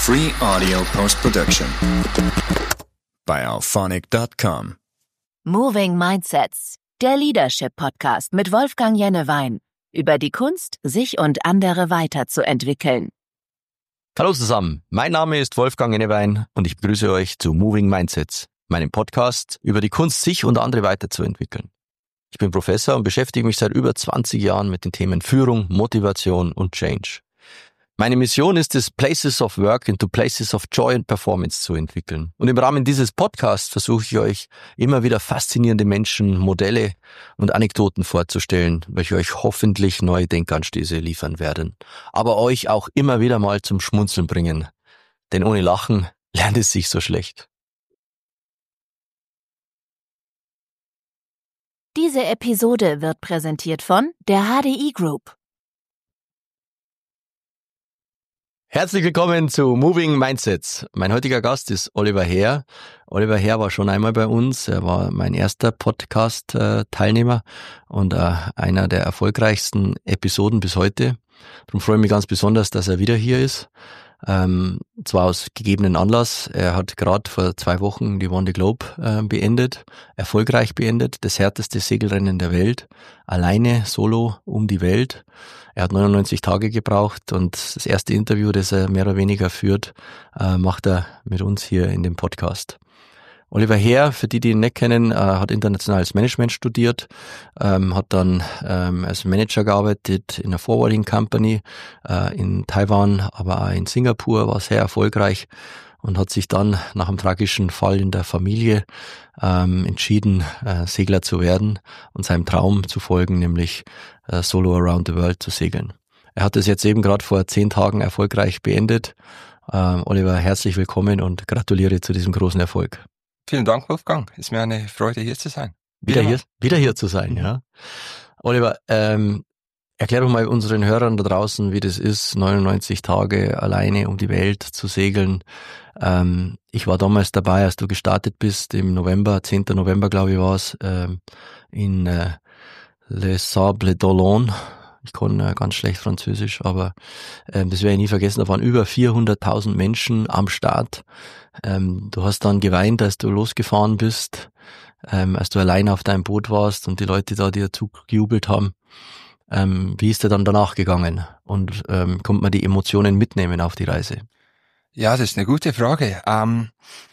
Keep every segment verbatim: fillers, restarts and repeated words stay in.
Free Audio Post-Production bei auphonic Punkt com. Moving Mindsets, der Leadership-Podcast mit Wolfgang Jennewein über die Kunst, sich und andere weiterzuentwickeln. Hallo zusammen, mein Name ist Wolfgang Jennewein und ich begrüße euch zu Moving Mindsets, meinem Podcast über die Kunst, sich und andere weiterzuentwickeln. Ich bin Professor und beschäftige mich seit über zwanzig Jahren mit den Themen Führung, Motivation und Change. Meine Mission ist es, Places of Work into Places of Joy and Performance zu entwickeln. Und im Rahmen dieses Podcasts versuche ich euch immer wieder faszinierende Menschen, Modelle und Anekdoten vorzustellen, welche euch hoffentlich neue Denkanstöße liefern werden. Aber euch auch immer wieder mal zum Schmunzeln bringen. Denn ohne Lachen lernt es sich so schlecht. Diese Episode wird präsentiert von der H D I Group. Herzlich willkommen zu Moving Mindsets. Mein heutiger Gast ist Oliver Herr. Oliver Herr war schon einmal bei uns. Er war mein erster Podcast-Teilnehmer und einer der erfolgreichsten Episoden bis heute. Darum freue ich mich ganz besonders, dass er wieder hier ist. Ähm, zwar aus gegebenen Anlass. Er hat gerade vor zwei Wochen die Vendée Globe äh, beendet, erfolgreich beendet, das härteste Segelrennen der Welt, alleine, solo um die Welt. Er hat neunundneunzig Tage gebraucht und das erste Interview, das er mehr oder weniger führt, äh, macht er mit uns hier in dem Podcast. Oliver Herr, für die, die ihn nicht kennen, äh, hat internationales Management studiert, ähm, hat dann ähm, als Manager gearbeitet in einer Forwarding Company äh, in Taiwan, aber auch in Singapur, war sehr erfolgreich und hat sich dann nach einem tragischen Fall in der Familie ähm, entschieden, äh, Segler zu werden und seinem Traum zu folgen, nämlich äh, solo around the world zu segeln. Er hat es jetzt eben gerade vor zehn Tagen erfolgreich beendet. Ähm, Oliver, herzlich willkommen und gratuliere zu diesem großen Erfolg. Vielen Dank, Wolfgang. Ist mir eine Freude, hier zu sein. Wieder hier, wieder hier zu sein, ja. Oliver, ähm, erklär doch mal unseren Hörern da draußen, wie das ist, neunundneunzig Tage alleine um die Welt zu segeln. Ähm, ich war damals dabei, als du gestartet bist, im November, zehnten November, glaube ich, war es, ähm, in äh, Les Sables d'Olonne. Ich kann äh, ganz schlecht Französisch, aber ähm, das werde ich nie vergessen. Da waren über vierhunderttausend Menschen am Start. Ähm, du hast dann geweint, als du losgefahren bist, ähm, als du allein auf deinem Boot warst und die Leute da dir zugejubelt haben. Ähm, wie ist dir dann danach gegangen? Und ähm, konnte man die Emotionen mitnehmen auf die Reise? Ja, das ist eine gute Frage. Ähm,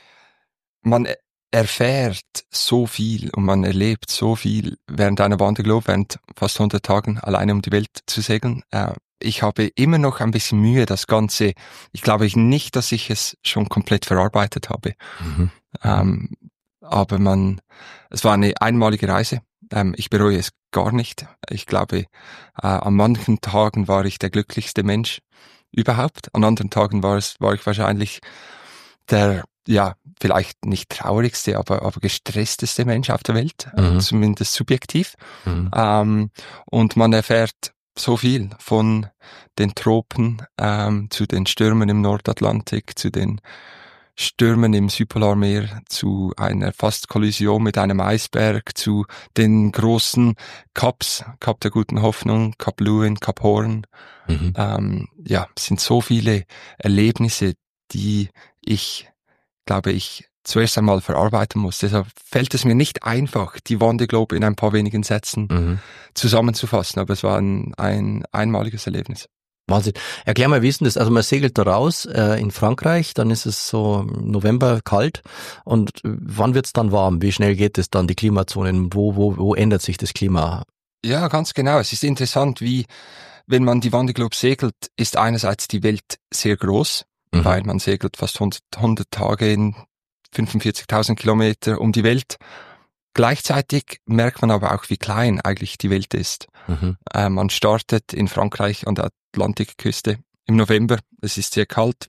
man erfährt so viel und man erlebt so viel während einer Vendée Globe, während fast hundert Tagen alleine um die Welt zu segeln. Äh, ich habe immer noch ein bisschen Mühe, das Ganze. Ich glaube nicht, dass ich es schon komplett verarbeitet habe. Mhm. Ähm, aber man, es war eine einmalige Reise. Ähm, ich bereue es gar nicht. Ich glaube, äh, an manchen Tagen war ich der glücklichste Mensch überhaupt. An anderen Tagen war es, war ich wahrscheinlich der, ja, vielleicht nicht traurigste, aber, aber gestressteste Mensch auf der Welt, mhm. zumindest subjektiv. Mhm. Ähm, und man erfährt so viel von den Tropen ähm, zu den Stürmen im Nordatlantik, zu den Stürmen im Südpolarmeer, zu einer Fast-Kollision mit einem Eisberg, zu den großen Kaps, Kap der Guten Hoffnung, Kap Lewin, Kap Horn. Mhm. Ähm, ja, es sind so viele Erlebnisse, die ich, glaube ich, zuerst einmal verarbeiten muss. Deshalb fällt es mir nicht einfach, die Vendée Globe in ein paar wenigen Sätzen mhm. zusammenzufassen, aber es war ein, ein einmaliges Erlebnis. Wahnsinn. Erklär mal, wie ist denn das? Also man segelt da raus äh, in Frankreich, dann ist es so im November kalt und wann wird's dann warm? Wie schnell geht es dann, die Klimazonen? Wo, wo, wo ändert sich das Klima? Ja, ganz genau. Es ist interessant, wie, wenn man die Vendée Globe segelt, ist einerseits die Welt sehr groß, mhm. weil man segelt fast hundert, hundert Tage in fünfundvierzigtausend Kilometer um die Welt. Gleichzeitig merkt man aber auch, wie klein eigentlich die Welt ist. Mhm. Äh, man startet in Frankreich an der Atlantikküste im November. Es ist sehr kalt,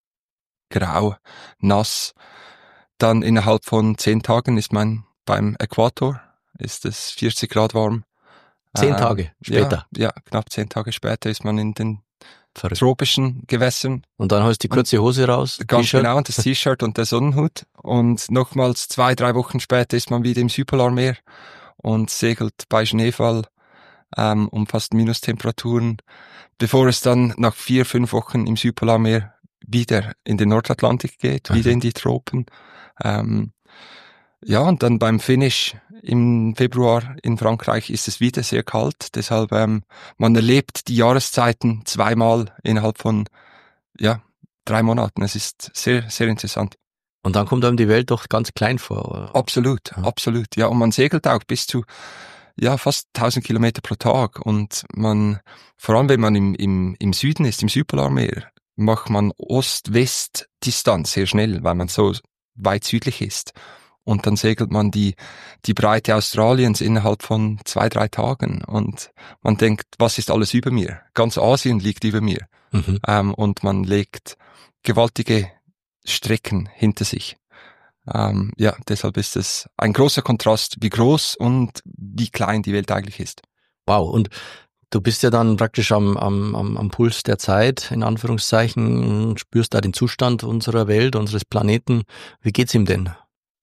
grau, nass. Dann innerhalb von zehn Tagen ist man beim Äquator, ist es vierzig Grad warm. Zehn äh, Tage später? Ja, ja, knapp zehn Tage später ist man in den Verrückt. tropischen Gewässern. Und dann holst du die kurze Hose raus? Ganz T-Shirt. Genau, und das T-Shirt und der Sonnenhut. Und nochmals zwei, drei Wochen später ist man wieder im Südpolarmeer und segelt bei Schneefall ähm, um fast Minustemperaturen, bevor es dann nach vier, fünf Wochen im Südpolarmeer wieder in den Nordatlantik geht, wieder in die Tropen. Ähm, ja, und dann beim Finish im Februar in Frankreich ist es wieder sehr kalt. Deshalb, ähm, man erlebt die Jahreszeiten zweimal innerhalb von, ja, drei Monaten. Es ist sehr, sehr interessant. Und dann kommt einem die Welt doch ganz klein vor, oder? Absolut, ja. absolut. Ja, und man segelt auch bis zu, ja, fast tausend Kilometer pro Tag. Und man, vor allem wenn man im, im, im Süden ist, im Südpolarmeer, macht man Ost-West-Distanz sehr schnell, weil man so weit südlich ist. Und dann segelt man die, die Breite Australiens innerhalb von zwei, drei Tagen. Und man denkt, was ist alles über mir? Ganz Asien liegt über mir. Mhm. Ähm, und man legt gewaltige Strecken hinter sich. Ähm, ja, deshalb ist es ein großer Kontrast, wie groß und wie klein die Welt eigentlich ist. Wow, und du bist ja dann praktisch am, am, am, am Puls der Zeit, in Anführungszeichen, spürst da den Zustand unserer Welt, unseres Planeten. Wie geht's ihm denn?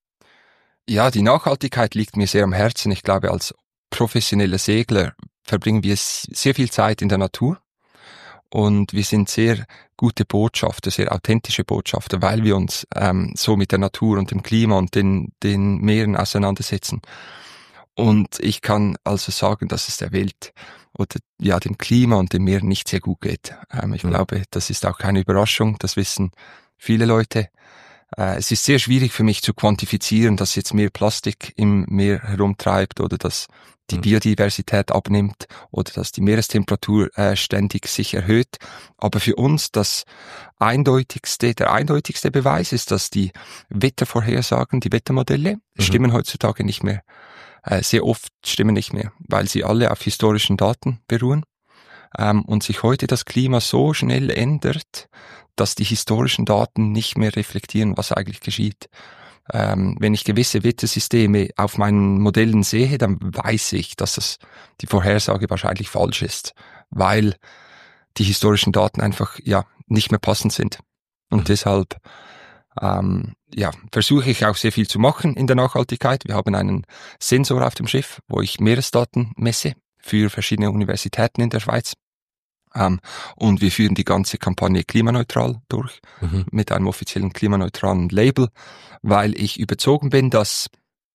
Ja, die Nachhaltigkeit liegt mir sehr am Herzen. Ich glaube, als professioneller Segler verbringen wir sehr viel Zeit in der Natur. Und wir sind sehr gute Botschafter, sehr authentische Botschafter, weil wir uns ähm, so mit der Natur und dem Klima und den, den Meeren auseinandersetzen. Und ich kann also sagen, dass es der Welt oder ja dem Klima und dem Meer nicht sehr gut geht. Ähm, ich mhm. glaube, das ist auch keine Überraschung, das wissen viele Leute. Äh, es ist sehr schwierig für mich zu quantifizieren, dass jetzt mehr Plastik im Meer herumtreibt oder dass die Biodiversität abnimmt oder dass die Meerestemperatur äh, ständig sich erhöht. Aber für uns das eindeutigste, der eindeutigste Beweis ist, dass die Wettervorhersagen, die Wettermodelle mhm. stimmen heutzutage nicht mehr. Äh, sehr oft stimmen nicht mehr, weil sie alle auf historischen Daten beruhen. Ähm, und sich heute das Klima so schnell ändert, dass die historischen Daten nicht mehr reflektieren, was eigentlich geschieht. Ähm, wenn ich gewisse Wettersysteme auf meinen Modellen sehe, dann weiß ich, dass das die Vorhersage wahrscheinlich falsch ist, weil die historischen Daten einfach ja nicht mehr passend sind. Und mhm. deshalb ähm, ja versuche ich auch sehr viel zu machen in der Nachhaltigkeit. Wir haben einen Sensor auf dem Schiff, wo ich Meeresdaten messe für verschiedene Universitäten in der Schweiz. Um, und wir führen die ganze Kampagne klimaneutral durch, mhm. mit einem offiziellen klimaneutralen Label, weil ich überzogen bin, dass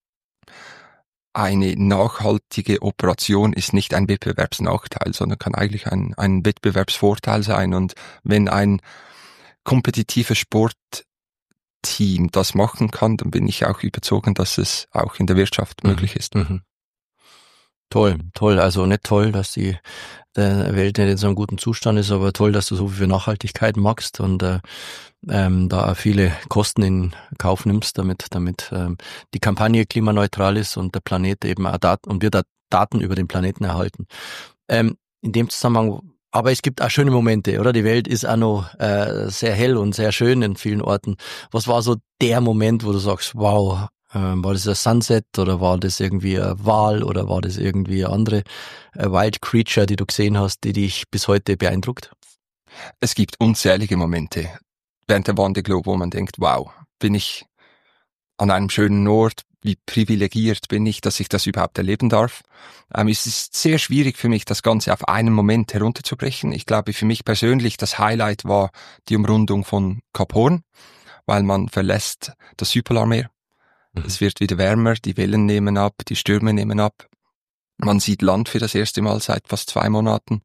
eine nachhaltige Operation ist nicht ein Wettbewerbsnachteil, sondern kann eigentlich ein, ein Wettbewerbsvorteil sein. Und wenn ein kompetitives Sportteam das machen kann, dann bin ich auch überzogen, dass es auch in der Wirtschaft mhm. möglich ist. Mhm. Toll, toll. Also nicht toll, dass die der Welt nicht in so einem guten Zustand ist, aber toll, dass du so viel für Nachhaltigkeit magst und äh, ähm, da auch viele Kosten in Kauf nimmst, damit damit ähm, die Kampagne klimaneutral ist und der Planet eben auch Daten und wir da Daten über den Planeten erhalten. Ähm, in dem Zusammenhang, aber es gibt auch schöne Momente, oder? Die Welt ist auch noch äh, sehr hell und sehr schön in vielen Orten. Was war so der Moment, wo du sagst, wow, war das ein Sunset oder war das irgendwie ein Wal oder war das irgendwie eine andere Wild Creature, die du gesehen hast, die dich bis heute beeindruckt? Es gibt unzählige Momente während der Wanderglobe, wo man denkt, wow, bin ich an einem schönen Ort, wie privilegiert bin ich, dass ich das überhaupt erleben darf. Ähm, es ist sehr schwierig für mich, das Ganze auf einen Moment herunterzubrechen. Ich glaube, für mich persönlich das Highlight war die Umrundung von Kap Hoorn, weil man verlässt das Südpolarmeer. Es wird wieder wärmer, die Wellen nehmen ab, die Stürme nehmen ab. Man sieht Land für das erste Mal seit fast zwei Monaten.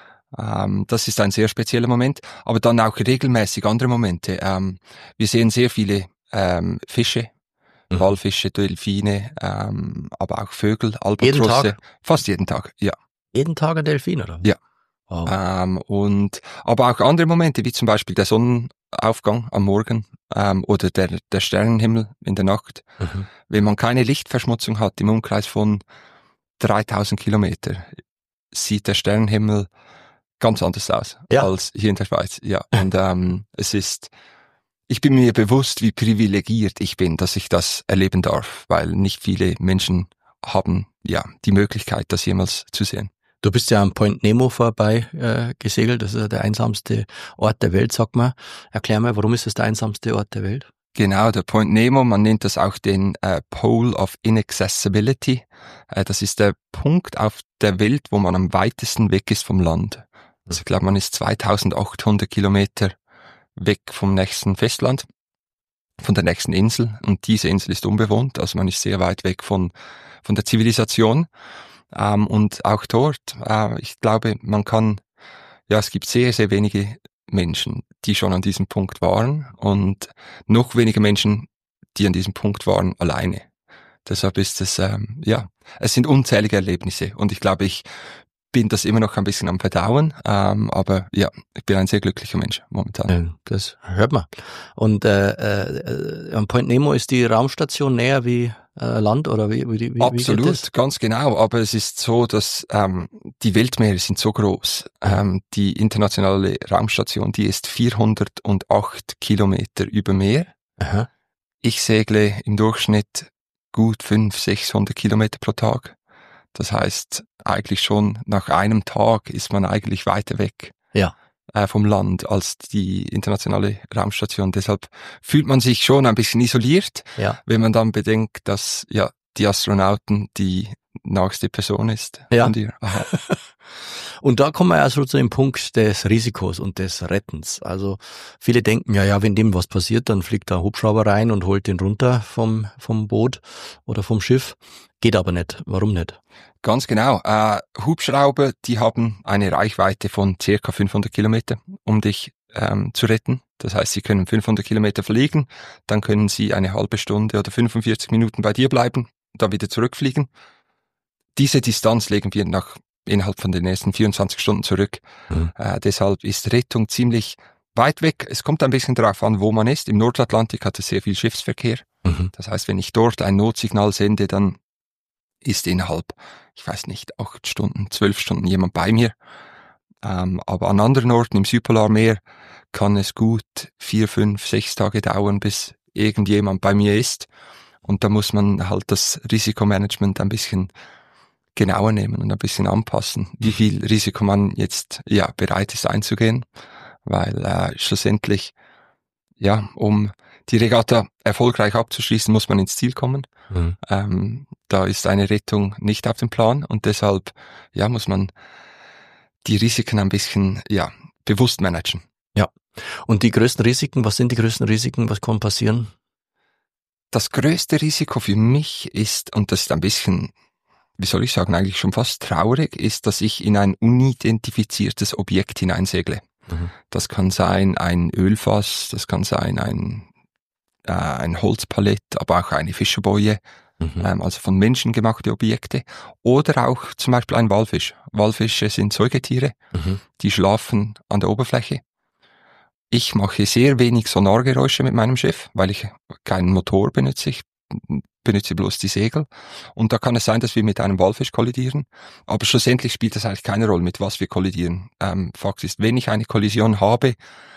Ähm, das ist ein sehr spezieller Moment, aber dann auch regelmäßig andere Momente. Ähm, wir sehen sehr viele ähm, Fische, mhm. Walfische, Delfine, ähm, aber auch Vögel, Albatrosse. Jeden Tag? Fast jeden Tag, ja. Jeden Tag ein Delfin, oder? Ja. Wow. Ähm, und aber auch andere Momente, wie zum Beispiel der Sonnenaufgang am Morgen ähm, oder der, der Sternenhimmel in der Nacht. Mhm. Wenn man keine Lichtverschmutzung hat im Umkreis von dreitausend Kilometer, sieht der Sternenhimmel ganz anders aus ja. als hier in der Schweiz. Ja, und ähm, es ist, ich bin mir bewusst, wie privilegiert ich bin, dass ich das erleben darf, weil nicht viele Menschen haben ja die Möglichkeit, das jemals zu sehen. Du bist ja am Point Nemo vorbei äh, gesegelt, das ist ja der einsamste Ort der Welt, sag mal. Erklär mal, warum ist es der einsamste Ort der Welt? Genau, der Point Nemo, man nennt das auch den äh, Pole of Inaccessibility. Äh, das ist der Punkt auf der Welt, wo man am weitesten weg ist vom Land. Also ich glaube, man ist zweitausendachthundert Kilometer weg vom nächsten Festland, von der nächsten Insel. Und diese Insel ist unbewohnt, also man ist sehr weit weg von, von der Zivilisation. Ähm, und auch dort, äh, ich glaube, man kann, ja, es gibt sehr, sehr wenige Menschen, die schon an diesem Punkt waren und noch weniger Menschen, die an diesem Punkt waren, alleine. Deshalb ist es, ähm, ja, es sind unzählige Erlebnisse und ich glaube, ich bin das immer noch ein bisschen am Verdauen, ähm, aber ja, ich bin ein sehr glücklicher Mensch momentan. Ja, das hört man. Und äh, äh, am Point Nemo ist die Raumstation näher wie äh, Land oder wie, wie, wie Absolut, wie geht das? ganz genau. Aber es ist so, dass ähm, die Weltmeere sind so groß. Ähm, die internationale Raumstation, die ist vierhundertacht Kilometer über Meer. Aha. Ich segle im Durchschnitt gut fünfhundert, sechshundert Kilometer pro Tag. Das heißt, eigentlich schon nach einem Tag ist man eigentlich weiter weg Ja. äh, vom Land als die internationale Raumstation. Deshalb fühlt man sich schon ein bisschen isoliert, Ja. wenn man dann bedenkt, dass ja die Astronauten die nächste Person ist. Ja. Von dir. Aha. Und da kommen wir ja so zu dem Punkt des Risikos und des Rettens. Also viele denken, ja, ja, wenn dem was passiert, dann fliegt der Hubschrauber rein und holt den runter vom, vom Boot oder vom Schiff. Geht aber nicht. Warum nicht? Ganz genau. Äh, Hubschrauber, die haben eine Reichweite von circa fünfhundert Kilometer, um dich ähm, zu retten. Das heißt, sie können fünfhundert Kilometer fliegen, dann können sie eine halbe Stunde oder fünfundvierzig Minuten bei dir bleiben, dann wieder zurückfliegen. Diese Distanz legen wir nach innerhalb von den nächsten vierundzwanzig Stunden zurück. Mhm. Äh, deshalb ist Rettung ziemlich weit weg. Es kommt ein bisschen darauf an, wo man ist. Im Nordatlantik hat es sehr viel Schiffsverkehr. Mhm. Das heißt, wenn ich dort ein Notsignal sende, dann ist innerhalb, ich weiß nicht, acht Stunden, zwölf Stunden jemand bei mir. Ähm, aber an anderen Orten im Südpolarmeer kann es gut vier, fünf, sechs Tage dauern, bis irgendjemand bei mir ist. Und da muss man halt das Risikomanagement ein bisschen genauer nehmen und ein bisschen anpassen, wie viel Risiko man jetzt ja bereit ist einzugehen, weil äh, schlussendlich, ja, um die Regatta erfolgreich abzuschließen, muss man ins Ziel kommen. Mhm. Ähm, da ist eine Rettung nicht auf dem Plan und deshalb, ja, muss man die Risiken ein bisschen, ja, bewusst managen. Ja. Und die größten Risiken, was sind die größten Risiken, was kann passieren? Das größte Risiko für mich ist, und das ist ein bisschen, wie soll ich sagen, eigentlich schon fast traurig, ist, dass ich in ein unidentifiziertes Objekt hineinsegle. Mhm. Das kann sein ein Ölfass, das kann sein ein, äh, ein Holzpalett, aber auch eine Fischerboje, mhm. ähm, also von Menschen gemachte Objekte. Oder auch zum Beispiel ein Walfisch. Walfische sind Säugetiere, mhm. die schlafen an der Oberfläche. Ich mache sehr wenig Sonargeräusche mit meinem Schiff, weil ich keinen Motor benutze. Ich benutze bloß die Segel. Und da kann es sein, dass wir mit einem Walfisch kollidieren. Aber schlussendlich spielt das eigentlich keine Rolle, mit was wir kollidieren. Ähm, Fakt ist, wenn ich eine Kollision habe,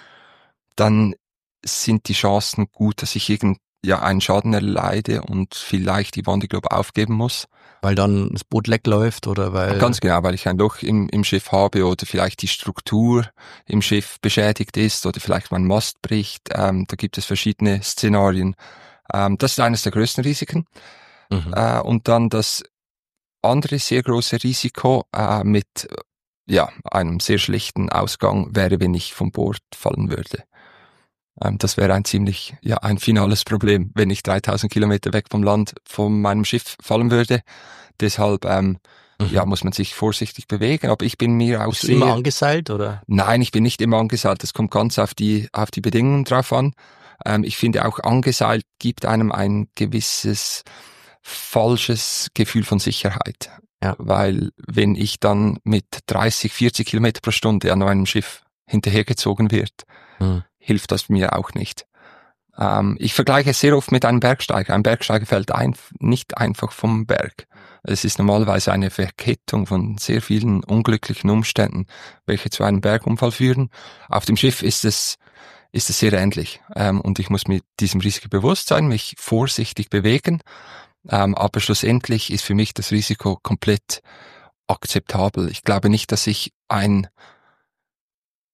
dann sind die Chancen gut, dass ich irgend, ja, einen Schaden erleide und vielleicht die Vendée Globe aufgeben muss. Weil dann das Boot leck läuft oder weil... Ganz genau, weil ich ein Loch im, im Schiff habe oder vielleicht die Struktur im Schiff beschädigt ist oder vielleicht mein Mast bricht. Ähm, da gibt es verschiedene Szenarien. Ähm, das ist eines der größten Risiken. Mhm. Äh, und dann das andere sehr große Risiko äh, mit ja, einem sehr schlechten Ausgang wäre, wenn ich vom Bord fallen würde. Ähm, das wäre ein ziemlich, ja, ein finales Problem, wenn ich dreitausend Kilometer weg vom Land von meinem Schiff fallen würde. Deshalb, ähm, mhm. ja, muss man sich vorsichtig bewegen. Aber ich bin mir auch Bist sehr... du immer angeseilt, oder? Nein, ich bin nicht immer angeseilt. Das kommt ganz auf die, auf die Bedingungen drauf an. Ähm, ich finde auch angeseilt gibt einem ein gewisses falsches Gefühl von Sicherheit. Ja. Weil wenn ich dann mit dreißig, vierzig Kilometer pro Stunde an einem Schiff hinterhergezogen wird, mhm. hilft das mir auch nicht. Ähm, ich vergleiche es sehr oft mit einem Bergsteiger. Ein Bergsteiger fällt ein, nicht einfach vom Berg. Es ist normalerweise eine Verkettung von sehr vielen unglücklichen Umständen, welche zu einem Bergunfall führen. Auf dem Schiff ist es, ist es sehr ähnlich. Ähm, und ich muss mit diesem Risiko bewusst sein, mich vorsichtig bewegen. Ähm, aber schlussendlich ist für mich das Risiko komplett akzeptabel. Ich glaube nicht, dass ich ein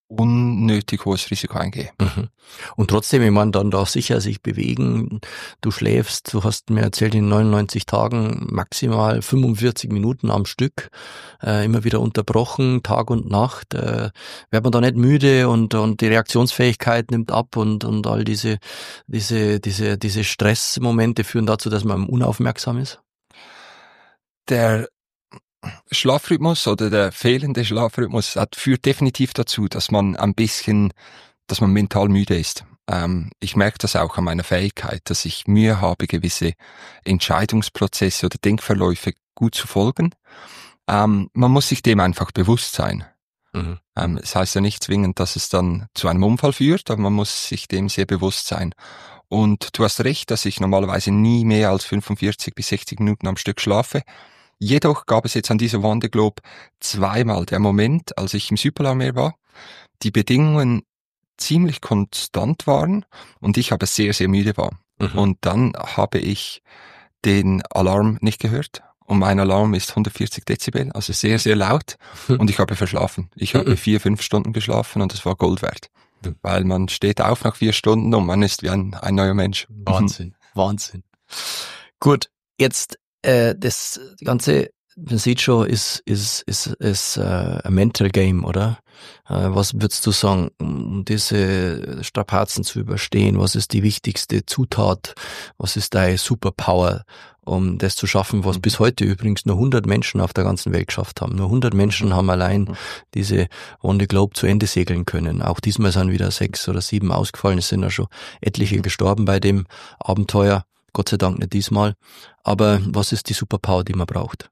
unnötig hohes Risiko eingehe. Mhm. Und trotzdem, ich meine, dann da sicher sich bewegen, du schläfst, du hast mir erzählt, in neunundneunzig Tagen maximal fünfundvierzig Minuten am Stück, äh, immer wieder unterbrochen, Tag und Nacht, äh, wird man da nicht müde und und die Reaktionsfähigkeit nimmt ab und und all diese diese diese diese Stressmomente führen dazu, dass man unaufmerksam ist? Der Schlafrhythmus oder der fehlende Schlafrhythmus hat, führt definitiv dazu, dass man ein bisschen, dass man mental müde ist. Ähm, ich merke das auch an meiner Fähigkeit, dass ich Mühe habe, gewisse Entscheidungsprozesse oder Denkverläufe gut zu folgen. Ähm, man muss sich dem einfach bewusst sein. Mhm. Ähm, es heißt ja nicht zwingend, dass es dann zu einem Unfall führt, aber man muss sich dem sehr bewusst sein. Und du hast recht, dass ich normalerweise nie mehr als fünfundvierzig bis sechzig Minuten am Stück schlafe. Jedoch gab es jetzt an dieser Vendée Globe zweimal der Moment, als ich im Südpolarmeer war, die Bedingungen ziemlich konstant waren und ich aber sehr, sehr müde war. Mhm. Und dann habe ich den Alarm nicht gehört. Und mein Alarm ist hundertvierzig Dezibel, also sehr, sehr laut. Und ich habe verschlafen. Ich habe vier, fünf Stunden geschlafen und das war Gold wert. Weil man steht auf nach vier Stunden und man ist wie ein, ein neuer Mensch. Wahnsinn, Wahnsinn. Gut, jetzt äh, das Ganze, man sieht schon, ist ist ist ist äh, ein Mental Game, oder? Äh, was würdest du sagen, um diese Strapazen zu überstehen? Was ist die wichtigste Zutat? Was ist deine Superpower, um das zu schaffen, was mhm. bis heute übrigens nur hundert Menschen auf der ganzen Welt geschafft haben? Nur hundert Menschen haben allein mhm. diese Vendée Globe zu Ende segeln können. Auch diesmal sind wieder sechs oder sieben ausgefallen. Es sind ja schon etliche mhm. gestorben bei dem Abenteuer. Gott sei Dank nicht diesmal. Aber was ist die Superpower, die man braucht?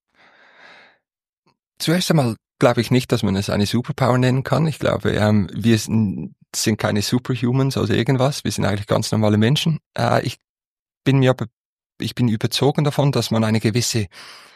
Zuerst einmal glaube ich nicht, dass man es eine Superpower nennen kann. Ich glaube, ähm, wir sind, sind keine Superhumans oder irgendwas. Wir sind eigentlich ganz normale Menschen. Äh, ich bin mir aber, ich bin überzogen davon, dass man eine gewisse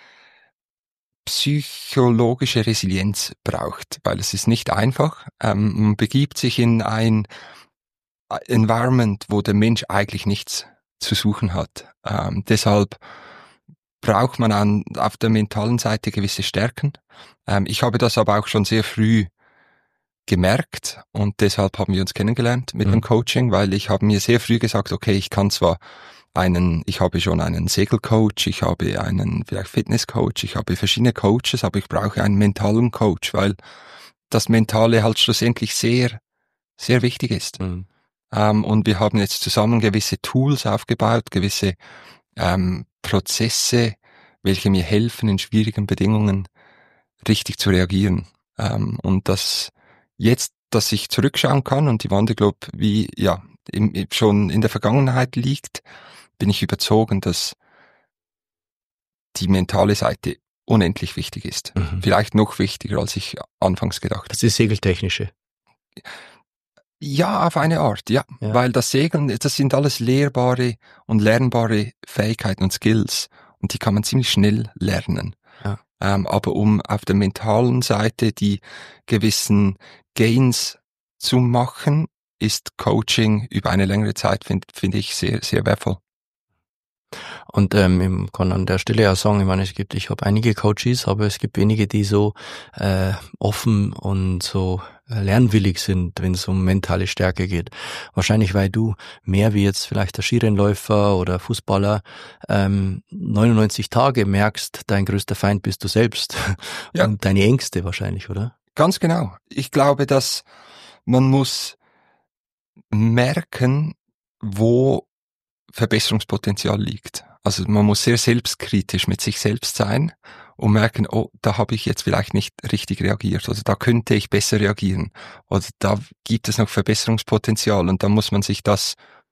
psychologische Resilienz braucht, weil es ist nicht einfach. Ähm, man begibt sich in ein Environment, wo der Mensch eigentlich nichts zu suchen hat. Ähm, deshalb braucht man an, auf der mentalen Seite gewisse Stärken. Ähm, ich habe das aber auch schon sehr früh gemerkt und deshalb haben wir uns kennengelernt mit mhm. dem Coaching, weil ich habe mir sehr früh gesagt, okay, ich kann zwar einen, ich habe schon einen Segelcoach, ich habe einen vielleicht Fitnesscoach, ich habe verschiedene Coaches, aber ich brauche einen mentalen Coach, weil das Mentale halt schlussendlich sehr, sehr wichtig ist. Mhm. Ähm, und wir haben jetzt zusammen gewisse Tools aufgebaut, gewisse ähm, Prozesse, welche mir helfen, in schwierigen Bedingungen richtig zu reagieren. Ähm, und das jetzt, dass ich zurückschauen kann und die Vendée Globe wie ja im, schon in der Vergangenheit liegt, bin ich überzogen, dass die mentale Seite unendlich wichtig ist. Mhm. Vielleicht noch wichtiger, als ich anfangs gedacht habe. Das ist segeltechnische. Ja, auf eine Art, ja. ja. Weil das Segeln, das sind alles lehrbare und lernbare Fähigkeiten und Skills. Und die kann man ziemlich schnell lernen. Ja. Ähm, aber um auf der mentalen Seite die gewissen Gains zu machen, ist Coaching über eine längere Zeit, finde find ich, sehr, sehr wertvoll. Und ähm, ich kann an der Stelle ja sagen, ich meine, es gibt, ich habe einige Coaches, aber es gibt wenige, die so äh, offen und so äh, lernwillig sind, wenn es um mentale Stärke geht. Wahrscheinlich, weil du mehr wie jetzt vielleicht der Skirennläufer oder Fußballer ähm, neunundneunzig Tage merkst, dein größter Feind bist du selbst. Ja. Und deine Ängste wahrscheinlich, oder? Ganz genau. Ich glaube, dass man muss merken, wo Verbesserungspotenzial liegt. Also man muss sehr selbstkritisch mit sich selbst sein und merken, oh, da habe ich jetzt vielleicht nicht richtig reagiert oder da könnte ich besser reagieren oder da gibt es noch Verbesserungspotenzial und dann muss man sich das,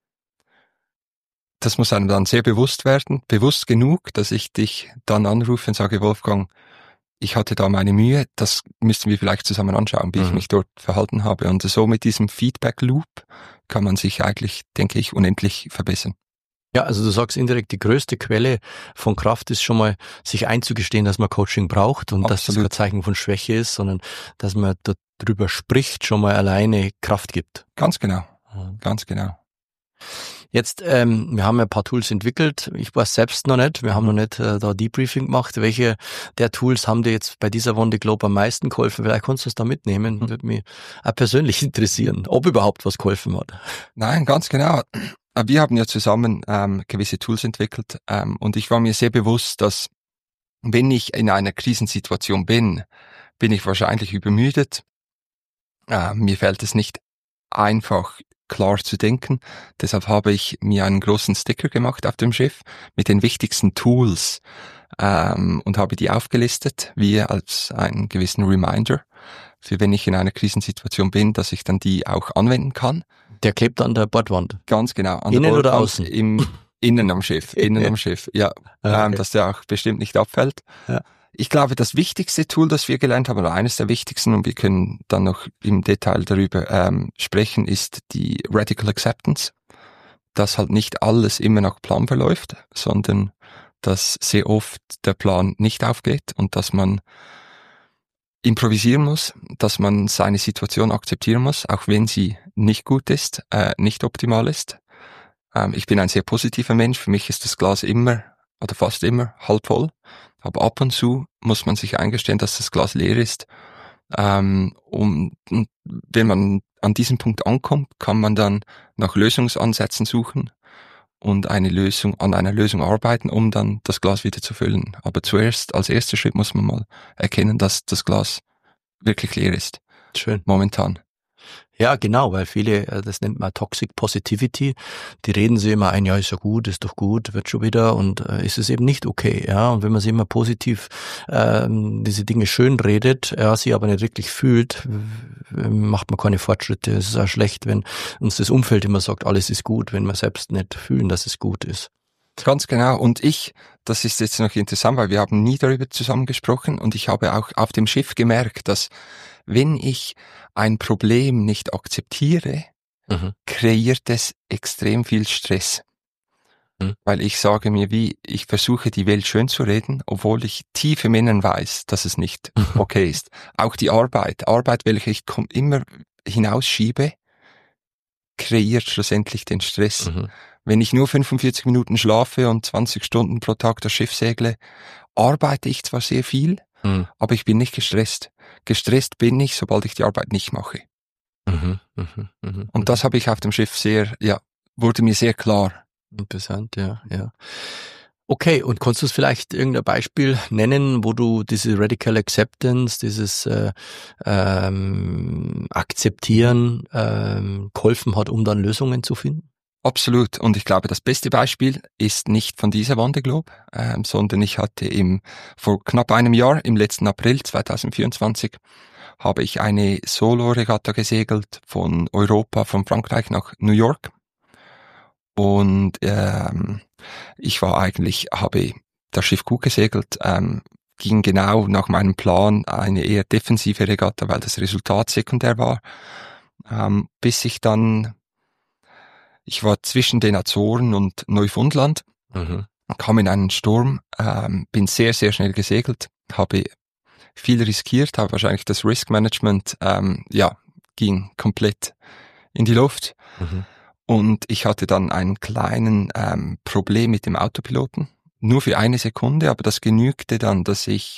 das muss einem dann sehr bewusst werden, bewusst genug, dass ich dich dann anrufe und sage, Wolfgang, ich hatte da meine Mühe, das müssten wir vielleicht zusammen anschauen, wie mhm. ich mich dort verhalten habe. Und so mit diesem Feedback-Loop kann man sich eigentlich, denke ich, unendlich verbessern. Ja, also du sagst indirekt, die größte Quelle von Kraft ist schon mal, sich einzugestehen, dass man Coaching braucht und Absolut. Dass das kein Zeichen von Schwäche ist, sondern dass man darüber spricht, schon mal alleine Kraft gibt. Ganz genau, mhm. ganz genau. Jetzt, ähm, wir haben ja ein paar Tools entwickelt. Ich weiß selbst noch nicht. Wir haben noch nicht äh, da Debriefing gemacht. Welche der Tools haben dir jetzt bei dieser Wonder Globe am meisten geholfen? Vielleicht kannst du es da mitnehmen. Mhm. Würde mich auch persönlich interessieren, ob überhaupt was geholfen hat. Nein, ganz genau. Wir haben ja zusammen ähm, gewisse Tools entwickelt ähm, und ich war mir sehr bewusst, dass wenn ich in einer Krisensituation bin, bin ich wahrscheinlich übermüdet. Äh, mir fällt es nicht einfach klar zu denken. Deshalb habe ich mir einen großen Sticker gemacht auf dem Schiff mit den wichtigsten Tools ähm, und habe die aufgelistet, wie als einen gewissen Reminder, für wenn ich in einer Krisensituation bin, dass ich dann die auch anwenden kann. Der klebt an der Bordwand. Ganz genau. An innen der oder Bordwand, außen? Im, innen am Schiff. Innen am Schiff, ja. Okay. Ähm, dass der auch bestimmt nicht abfällt. Ja. Ich glaube, das wichtigste Tool, das wir gelernt haben, oder eines der wichtigsten, und wir können dann noch im Detail darüber ähm, sprechen, ist die Radical Acceptance. Dass halt nicht alles immer nach Plan verläuft, sondern dass sehr oft der Plan nicht aufgeht und dass man improvisieren muss, dass man seine Situation akzeptieren muss, auch wenn sie nicht gut ist, äh, nicht optimal ist. Ähm, ich bin ein sehr positiver Mensch, für mich ist das Glas immer oder fast immer halb voll. Aber ab und zu muss man sich eingestehen, dass das Glas leer ist. Ähm, und, und wenn man an diesem Punkt ankommt, kann man dann nach Lösungsansätzen suchen und eine Lösung, an einer Lösung arbeiten, um dann das Glas wieder zu füllen. Aber zuerst, als erster Schritt muss man mal erkennen, dass das Glas wirklich leer ist. Schön. Momentan. Ja, genau, weil viele, das nennt man Toxic Positivity, die reden sich immer ein, ja, ist ja gut, ist doch gut, wird schon wieder und äh, ist es eben nicht okay, ja, und wenn man sich immer positiv ähm, diese Dinge schön redet, ja, sie aber nicht wirklich fühlt, macht man keine Fortschritte. Es ist auch schlecht, wenn uns das Umfeld immer sagt, alles ist gut, wenn wir selbst nicht fühlen, dass es gut ist. Ganz genau. Und ich, das ist jetzt noch interessant, weil wir haben nie darüber zusammen gesprochen und ich habe auch auf dem Schiff gemerkt, dass wenn ich ein Problem nicht akzeptiere, mhm. kreiert es extrem viel Stress. Mhm. Weil ich sage mir, wie, ich versuche die Welt schön zu reden, obwohl ich tief im Inneren weiß, dass es nicht okay ist. Auch die Arbeit, Arbeit, welche ich immer hinausschiebe, kreiert schlussendlich den Stress. Mhm. Wenn ich nur fünfundvierzig Minuten schlafe und zwanzig Stunden pro Tag das Schiff segle, arbeite ich zwar sehr viel, mhm. aber ich bin nicht gestresst. Gestresst bin ich, sobald ich die Arbeit nicht mache. Mhm, mh, mh, und das habe ich auf dem Schiff sehr, ja, wurde mir sehr klar. Interessant, ja, ja. Okay, und kannst du es vielleicht irgendein Beispiel nennen, wo du diese Radical Acceptance, dieses äh, ähm, Akzeptieren ähm, geholfen hat, um dann Lösungen zu finden? Absolut. Und ich glaube, das beste Beispiel ist nicht von dieser Wonder Globe, ähm, sondern ich hatte im vor knapp einem Jahr, im letzten April zwanzig vierundzwanzig, habe ich eine Solo-Regatta gesegelt von Europa, von Frankreich nach New York. Und ähm, ich war eigentlich, habe das Schiff gut gesegelt, ähm, ging genau nach meinem Plan eine eher defensive Regatta, weil das Resultat sekundär war, ähm, bis ich dann Ich war zwischen den Azoren und Neufundland, mhm. kam in einen Sturm, ähm, bin sehr, sehr schnell gesegelt, habe viel riskiert, habe wahrscheinlich das Risk Management, ähm, ja, ging komplett in die Luft. Mhm. Und ich hatte dann einen kleinen ähm, Problem mit dem Autopiloten, nur für eine Sekunde, aber das genügte dann, dass ich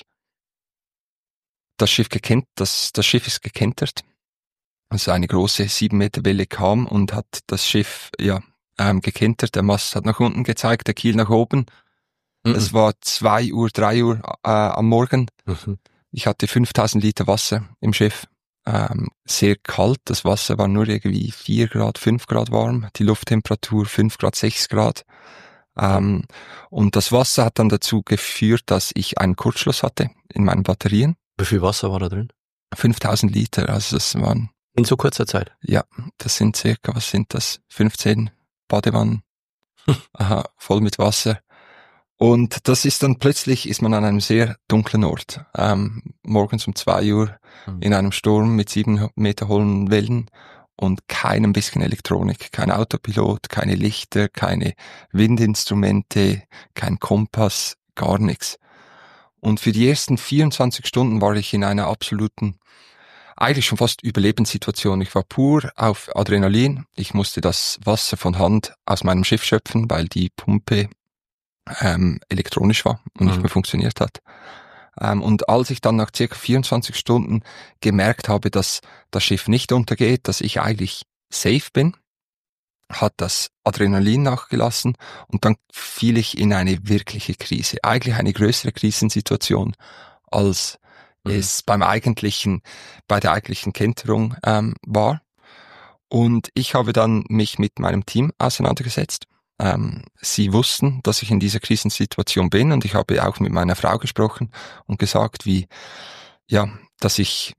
das Schiff gekent, das, das Schiff ist gekentert. Also eine große sieben Meter Welle kam und hat das Schiff ja ähm, gekentert. Der Mast hat nach unten gezeigt, der Kiel nach oben. Mhm. Es war zwei Uhr, drei Uhr äh, am Morgen. Mhm. Ich hatte fünftausend Liter Wasser im Schiff. Ähm, sehr kalt, das Wasser war nur irgendwie vier Grad, fünf Grad warm. Die Lufttemperatur fünf Grad, sechs Grad. Ähm, und das Wasser hat dann dazu geführt, dass ich einen Kurzschluss hatte in meinen Batterien. Wie viel Wasser war da drin? fünftausend Liter, also das waren... In so kurzer Zeit? Ja, das sind circa, was sind das? fünfzehn Badewannen, aha, voll mit Wasser. Und das ist dann plötzlich, ist man an einem sehr dunklen Ort, ähm, morgens um zwei Uhr mhm. in einem Sturm mit sieben Meter hohen Wellen und keinem bisschen Elektronik, kein Autopilot, keine Lichter, keine Windinstrumente, kein Kompass, gar nichts. Und für die ersten vierundzwanzig Stunden war ich in einer absoluten eigentlich schon fast Überlebenssituation. Ich war pur auf Adrenalin. Ich musste das Wasser von Hand aus meinem Schiff schöpfen, weil die Pumpe ähm, elektronisch war und mhm. nicht mehr funktioniert hat. Ähm, und als ich dann nach circa vierundzwanzig Stunden gemerkt habe, dass das Schiff nicht untergeht, dass ich eigentlich safe bin, hat das Adrenalin nachgelassen und dann fiel ich in eine wirkliche Krise. Eigentlich eine größere Krisensituation, als mhm. es beim eigentlichen, bei der eigentlichen Kenterung ähm, war. Und ich habe dann mich mit meinem Team auseinandergesetzt. Ähm, sie wussten, dass ich in dieser Krisensituation bin und ich habe auch mit meiner Frau gesprochen und gesagt, wie, ja, dass ich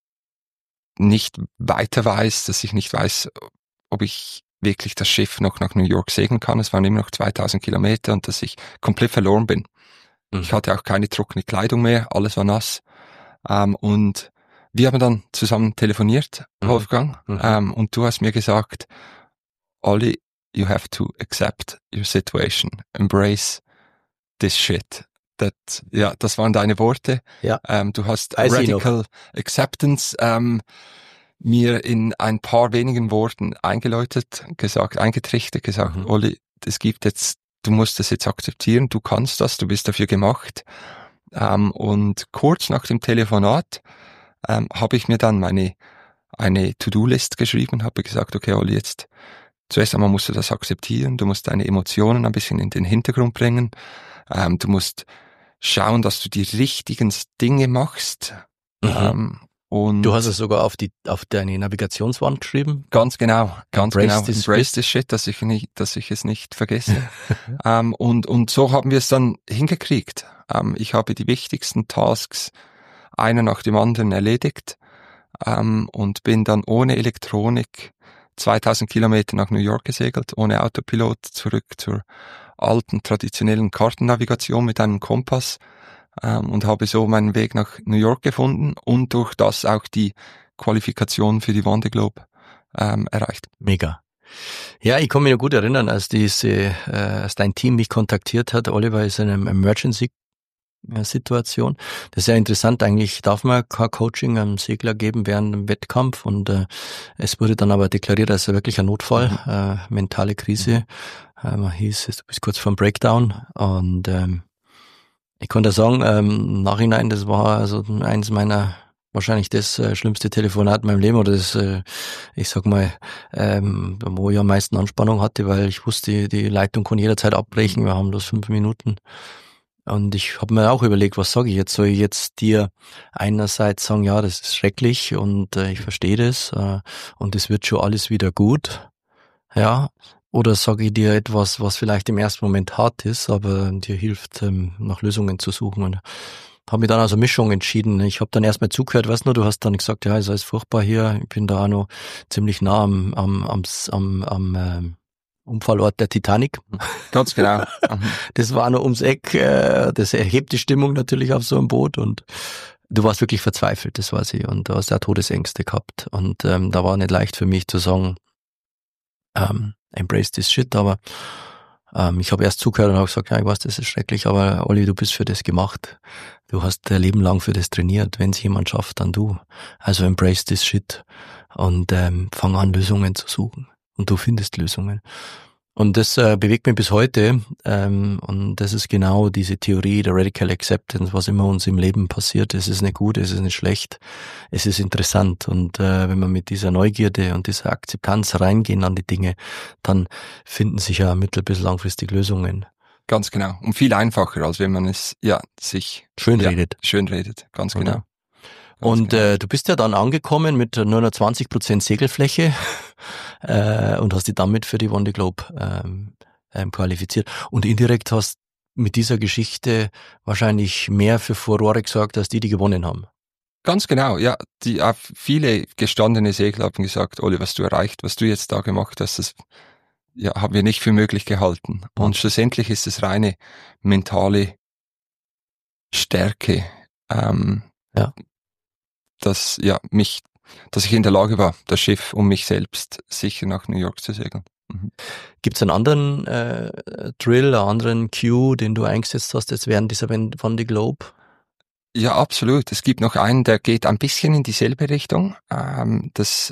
nicht weiter weiß, dass ich nicht weiß, ob ich wirklich das Schiff noch nach New York segeln kann. Es waren immer noch zweitausend Kilometer und dass ich komplett verloren bin. Mhm. Ich hatte auch keine trockene Kleidung mehr, alles war nass. Ähm, und wir haben dann zusammen telefoniert, mhm. Wolfgang, mhm. Ähm, und du hast mir gesagt, Olli, you have to accept your situation, embrace this shit. That, ja, das waren deine Worte. Ja. Ähm, du hast Radical Acceptance ähm, mir in ein paar wenigen Worten eingeläutet, gesagt, eingetrichtert, gesagt, mhm. Olli, es gibt jetzt, du musst das jetzt akzeptieren, du kannst das, du bist dafür gemacht. Ähm, und kurz nach dem Telefonat ähm, habe ich mir dann meine eine To-Do-List geschrieben, habe gesagt, okay, Olli, jetzt zuerst einmal musst du das akzeptieren, du musst deine Emotionen ein bisschen in den Hintergrund bringen, ähm, du musst schauen, dass du die richtigen Dinge machst. Mhm. Ähm, und du hast es sogar auf die auf deine Navigationswand geschrieben? Ganz genau, ganz Embrace genau. This Embrace shit. this shit, dass ich nicht, dass ich es nicht vergesse. ähm, und und so haben wir es dann hingekriegt. Ähm, ich habe die wichtigsten Tasks einer nach dem anderen erledigt ähm, und bin dann ohne Elektronik zweitausend Kilometer nach New York gesegelt, ohne Autopilot, zurück zur alten traditionellen Kartennavigation mit einem Kompass. Ähm, und habe so meinen Weg nach New York gefunden und durch das auch die Qualifikation für die Vendée Globe ähm, erreicht. Mega. Ja, ich kann mich noch gut erinnern, als diese, äh, als dein Team mich kontaktiert hat. Oliver ist in einer Emergency-Situation. Das ist ja interessant. Eigentlich darf man kein Coaching einem Segler geben während einem Wettkampf und äh, es wurde dann aber deklariert als wirklich ein Notfall, mhm. äh, mentale Krise. Mhm. Man hieß, du bist kurz vor dem Breakdown und ähm, ich kann da sagen, ähm, im Nachhinein, das war also eins meiner, wahrscheinlich das äh, schlimmste Telefonat in meinem Leben oder das, äh, ich sag mal, ähm, wo ich am meisten Anspannung hatte, weil ich wusste, die, die Leitung kann jederzeit abbrechen, wir haben bloß fünf Minuten. Und ich habe mir auch überlegt, was sage ich jetzt? Soll ich jetzt dir einerseits sagen, ja, das ist schrecklich und äh, ich verstehe das äh, und es wird schon alles wieder gut, ja, oder sage ich dir etwas, was vielleicht im ersten Moment hart ist, aber dir hilft, ähm, nach Lösungen zu suchen. Und habe mich dann also Mischung entschieden. Ich habe dann erstmal zugehört, weißt du, du hast dann gesagt, ja, es ist alles furchtbar hier. Ich bin da auch noch ziemlich nah am, am, am, am, am ähm, Unfallort der Titanic. Ganz genau. Das war noch ums Eck. Äh, das erhebt die Stimmung natürlich auf so einem Boot und du warst wirklich verzweifelt, das weiß ich. Und du hast ja Todesängste gehabt. Und ähm, da war nicht leicht für mich zu sagen, ähm, embrace this shit, aber ähm, ich habe erst zugehört und habe gesagt, ja, ich weiß, das ist schrecklich, aber Olli, du bist für das gemacht. Du hast dein Leben lang für das trainiert. Wenn es jemand schafft, dann du. Also embrace this shit und ähm, fang an, Lösungen zu suchen. Und du findest Lösungen. Und das äh, bewegt mich bis heute. Ähm, und das ist genau diese Theorie der Radical Acceptance, was immer uns im Leben passiert. Es ist nicht gut, es ist nicht schlecht, es ist interessant. Und äh, wenn wir mit dieser Neugierde und dieser Akzeptanz reingehen an die Dinge, dann finden sich ja mittel- bis langfristig Lösungen. Ganz genau. Und viel einfacher, als wenn man es ja sich schön ja, redet. Schön redet, ganz genau. Oder? Und genau. äh, du bist ja dann angekommen mit nur noch zwanzig Prozent Segelfläche äh, und hast dich damit für die Vendée Globe ähm, ähm, qualifiziert. Und indirekt hast mit dieser Geschichte wahrscheinlich mehr für Furore gesorgt, als die, die gewonnen haben. Ganz genau, ja. Die äh, viele gestandene Segler haben gesagt, Olli, was du erreicht, was du jetzt da gemacht hast, das ja, haben wir nicht für möglich gehalten. Und mhm. schlussendlich ist es reine mentale Stärke. Ähm, ja. dass ja mich, dass ich in der Lage war, das Schiff um mich selbst sicher nach New York zu segeln. Mhm. Gibt es einen anderen äh, Drill, einen anderen Cue, den du eingesetzt hast jetzt während dieser Vendée Globe? Ja, absolut. Es gibt noch einen, der geht ein bisschen in dieselbe Richtung. Ähm, das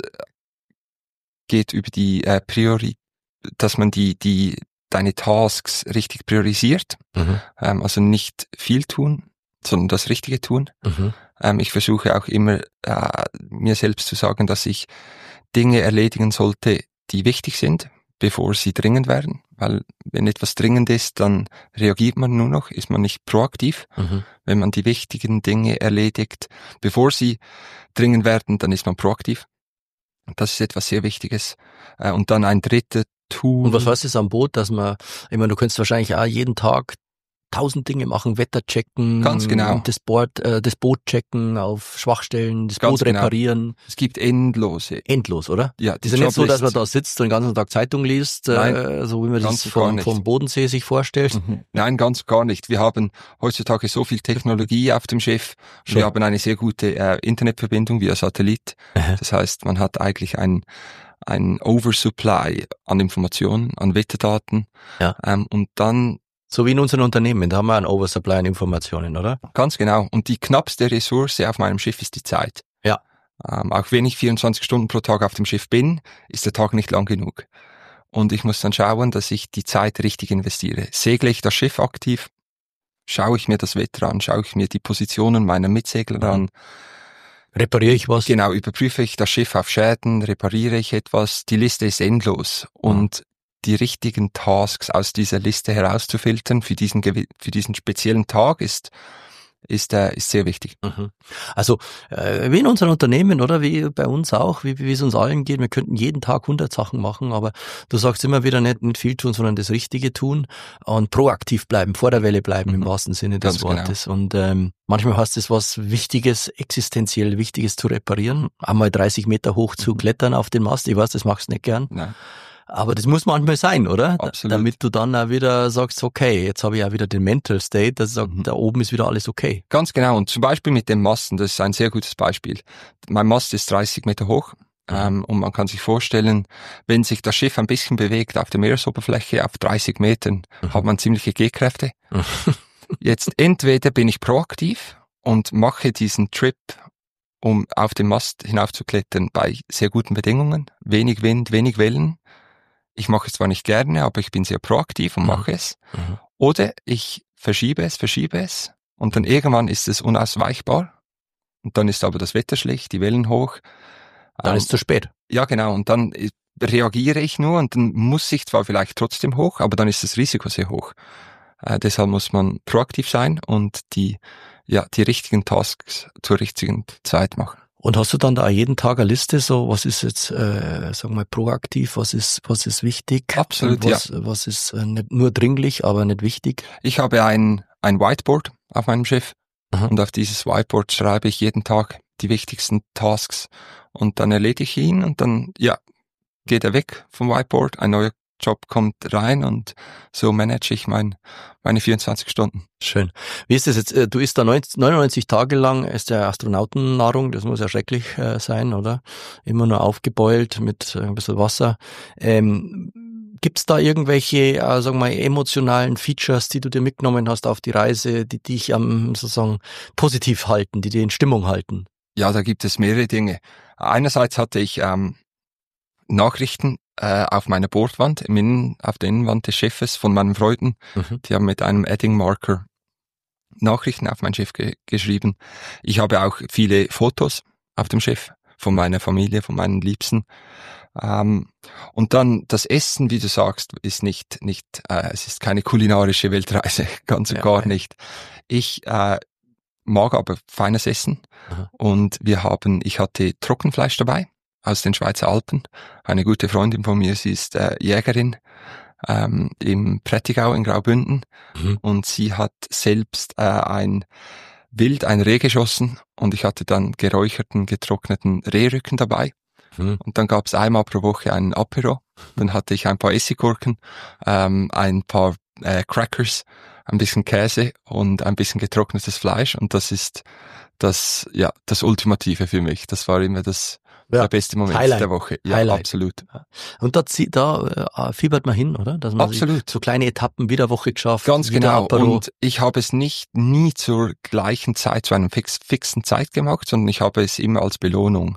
geht über die äh, Priori, dass man die, die, deine Tasks richtig priorisiert. Mhm. Ähm, also nicht viel tun, sondern das Richtige tun. Mhm. Ähm, ich versuche auch immer, äh, mir selbst zu sagen, dass ich Dinge erledigen sollte, die wichtig sind, bevor sie dringend werden. Weil wenn etwas dringend ist, dann reagiert man nur noch, ist man nicht proaktiv. Mhm. Wenn man die wichtigen Dinge erledigt, bevor sie dringend werden, dann ist man proaktiv. Das ist etwas sehr Wichtiges. Äh, und dann ein dritter Tool. Und was heißt es am Boot, dass man, ich meine, du könntest wahrscheinlich auch jeden Tag tausend Dinge machen, Wetter checken, Ganz genau. das Boot, äh, das Boot checken auf Schwachstellen, das Ganz Boot reparieren. Genau. Es gibt endlose. Endlos, oder? Ja, das ist ja nicht so, dass man da sitzt und den ganzen Tag Zeitung liest, Nein, äh, so wie man das ganz vom, gar vom nicht. Bodensee sich vorstellt. Mhm. Nein, ganz gar nicht. Wir haben heutzutage so viel Technologie auf dem Schiff. Schon. Wir haben eine sehr gute äh, Internetverbindung via Satellit. Das heißt, man hat eigentlich ein ein Oversupply an Informationen, an Wetterdaten. Ja. Ähm, und dann So wie in unseren Unternehmen, da haben wir einen Oversupply an Informationen, oder? Ganz genau. Und die knappste Ressource auf meinem Schiff ist die Zeit. Ja. Ähm, auch wenn ich vierundzwanzig Stunden pro Tag auf dem Schiff bin, ist der Tag nicht lang genug. Und ich muss dann schauen, dass ich die Zeit richtig investiere. Segle ich das Schiff aktiv? Schaue ich mir das Wetter an? Schaue ich mir die Positionen meiner Mitsegler Mhm. an? Repariere ich was? Genau, überprüfe ich das Schiff auf Schäden? Repariere ich etwas? Die Liste ist endlos. Und die richtigen Tasks aus dieser Liste herauszufiltern für diesen, gewi- für diesen speziellen Tag ist, ist, äh, ist sehr wichtig. Mhm. Also äh, wie in unseren Unternehmen, oder wie bei uns auch, wie, wie es uns allen geht, wir könnten jeden Tag hundert Sachen machen, aber du sagst immer wieder nicht, nicht viel tun, sondern das Richtige tun und proaktiv bleiben, vor der Welle bleiben, Mhm. im wahrsten Sinne des Ganz genau. Wortes. Und ähm, manchmal heißt es was Wichtiges, existenziell Wichtiges zu reparieren, einmal dreißig Meter hoch zu Mhm. klettern auf den Mast. Ich weiß, das magst du nicht gern. Nein. Aber das muss manchmal sein, oder? Da- Absolut. Damit du dann auch wieder sagst, okay, jetzt habe ich auch wieder den Mental State, dass ich sage, Mhm. da oben ist wieder alles okay. Ganz genau. Und zum Beispiel mit dem Masten, das ist ein sehr gutes Beispiel. Mein Mast ist dreißig Meter hoch. Mhm. Ähm, und man kann sich vorstellen, wenn sich das Schiff ein bisschen bewegt auf der Meeresoberfläche auf dreißig Metern, Mhm. hat man ziemliche G-Kräfte. Jetzt entweder bin ich proaktiv und mache diesen Trip, um auf den Mast hinaufzuklettern bei sehr guten Bedingungen, wenig Wind, wenig Wellen. Ich mache es zwar nicht gerne, aber ich bin sehr proaktiv und Mhm. mache es. Mhm. Oder ich verschiebe es, verschiebe es und dann irgendwann ist es unausweichbar und dann ist aber das Wetter schlecht, die Wellen hoch. Dann Ähm, ist es zu spät. ja, genau. Und dann äh, reagiere ich nur und dann muss ich zwar vielleicht trotzdem hoch, aber dann ist das Risiko sehr hoch. Äh, deshalb muss man proaktiv sein und die, ja, die richtigen Tasks zur richtigen Zeit machen. Und hast du dann da jeden Tag eine Liste, so was ist jetzt, äh, sagen wir mal, proaktiv, was ist, was ist wichtig? Absolut, und was, was ist äh, nicht nur dringlich, aber nicht wichtig? Ich habe ein, ein Whiteboard auf meinem Schiff Aha. und auf dieses Whiteboard schreibe ich jeden Tag die wichtigsten Tasks und dann erledige ich ihn und dann, ja, geht er weg vom Whiteboard, ein neuer Job kommt rein und so manage ich mein, meine vierundzwanzig Stunden. Schön. Wie ist das jetzt? Äh, Du isst da neunundneunzig Tage lang, ist der Astronautennahrung, das muss ja schrecklich äh, sein, oder? Immer nur aufgebeult mit äh, ein bisschen Wasser. Ähm, gibt's da irgendwelche, äh, sagen wir mal, emotionalen Features, die du dir mitgenommen hast auf die Reise, die dich am, sozusagen, positiv halten, die dir in Stimmung halten? Ja, da gibt es mehrere Dinge. Einerseits hatte ich ähm, Nachrichten äh, auf meiner Bordwand, im Innen, auf der Innenwand des Schiffes von meinen Freunden. Mhm. Die haben mit einem Edding-Marker Nachrichten auf mein Schiff ge- geschrieben. Ich habe auch viele Fotos auf dem Schiff von meiner Familie, von meinen Liebsten. Ähm, und dann das Essen, wie du sagst, ist nicht, nicht, äh, es ist keine kulinarische Weltreise, ganz und Ja, gar ja. nicht. Ich äh, mag aber feines Essen. Aha. Und wir haben, ich hatte Trockenfleisch dabei aus den Schweizer Alpen. Eine gute Freundin von mir, sie ist äh, Jägerin ähm, im Prättigau in Graubünden Mhm. und sie hat selbst äh, ein Wild, ein Reh geschossen und ich hatte dann geräucherten, getrockneten Rehrücken dabei. Mhm. Und dann gab es einmal pro Woche einen Apero. Dann hatte ich ein paar Essiggurken, ähm, ein paar äh, Crackers, ein bisschen Käse und ein bisschen getrocknetes Fleisch. Und das ist das, ja, das Ultimative für mich. Das war immer das, der beste Moment Highlight. der Woche. Ja, Highlight. absolut. Und da, zie- da äh, fiebert man hin, oder? Dass man Absolut. so kleine Etappen wieder Woche geschafft. Ganz wieder genau. Apero. Und ich habe es nicht nie zur gleichen Zeit, zu einer fix, fixen Zeit gemacht, sondern ich habe es immer als Belohnung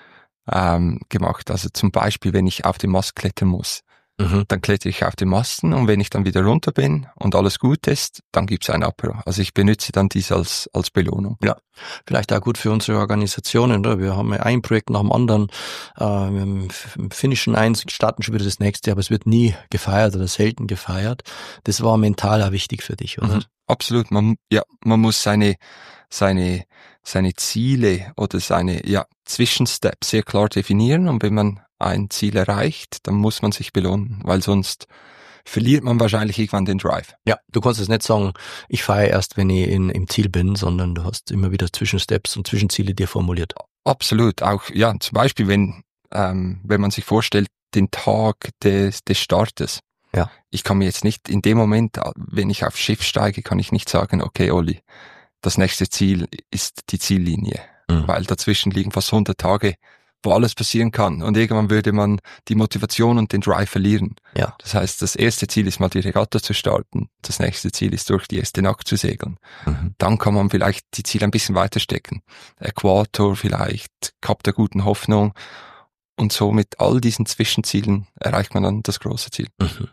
ähm, gemacht. Also zum Beispiel, wenn ich auf den Mast klettern muss, Mhm. dann klettere ich auf den Masten und wenn ich dann wieder runter bin und alles gut ist, dann gibt's ein Apero. Also ich benutze dann dies als als Belohnung. Ja, vielleicht auch gut für unsere Organisationen, oder? Wir haben ja ein Projekt nach dem anderen, äh, wir haben im finnischen eins, starten schon wieder das nächste, aber es wird nie gefeiert oder selten gefeiert. Das war mental auch wichtig für dich, oder? Mhm. Absolut. Man, ja, man muss seine seine seine Ziele oder seine ja Zwischensteps sehr klar definieren und wenn man ein Ziel erreicht, dann muss man sich belohnen, weil sonst verliert man wahrscheinlich irgendwann den Drive. Ja, du kannst es nicht sagen, ich feiere erst, wenn ich in, im Ziel bin, sondern du hast immer wieder Zwischensteps und Zwischenziele dir formuliert. Absolut. Auch, ja, zum Beispiel, wenn, ähm, wenn man sich vorstellt, den Tag des, des Startes. Ja. Ich kann mir jetzt nicht in dem Moment, wenn ich aufs Schiff steige, kann ich nicht sagen, okay, Olli, das nächste Ziel ist die Ziellinie. Mhm. Weil dazwischen liegen fast hundert Tage, wo alles passieren kann. Und irgendwann würde man die Motivation und den Drive verlieren. Ja. Das heißt, das erste Ziel ist mal die Regatta zu starten. Das nächste Ziel ist durch die erste Nacht zu segeln. Mhm. Dann kann man vielleicht die Ziele ein bisschen weiter stecken. Äquator vielleicht, Kap der guten Hoffnung. Und so mit all diesen Zwischenzielen erreicht man dann das große Ziel. Mhm.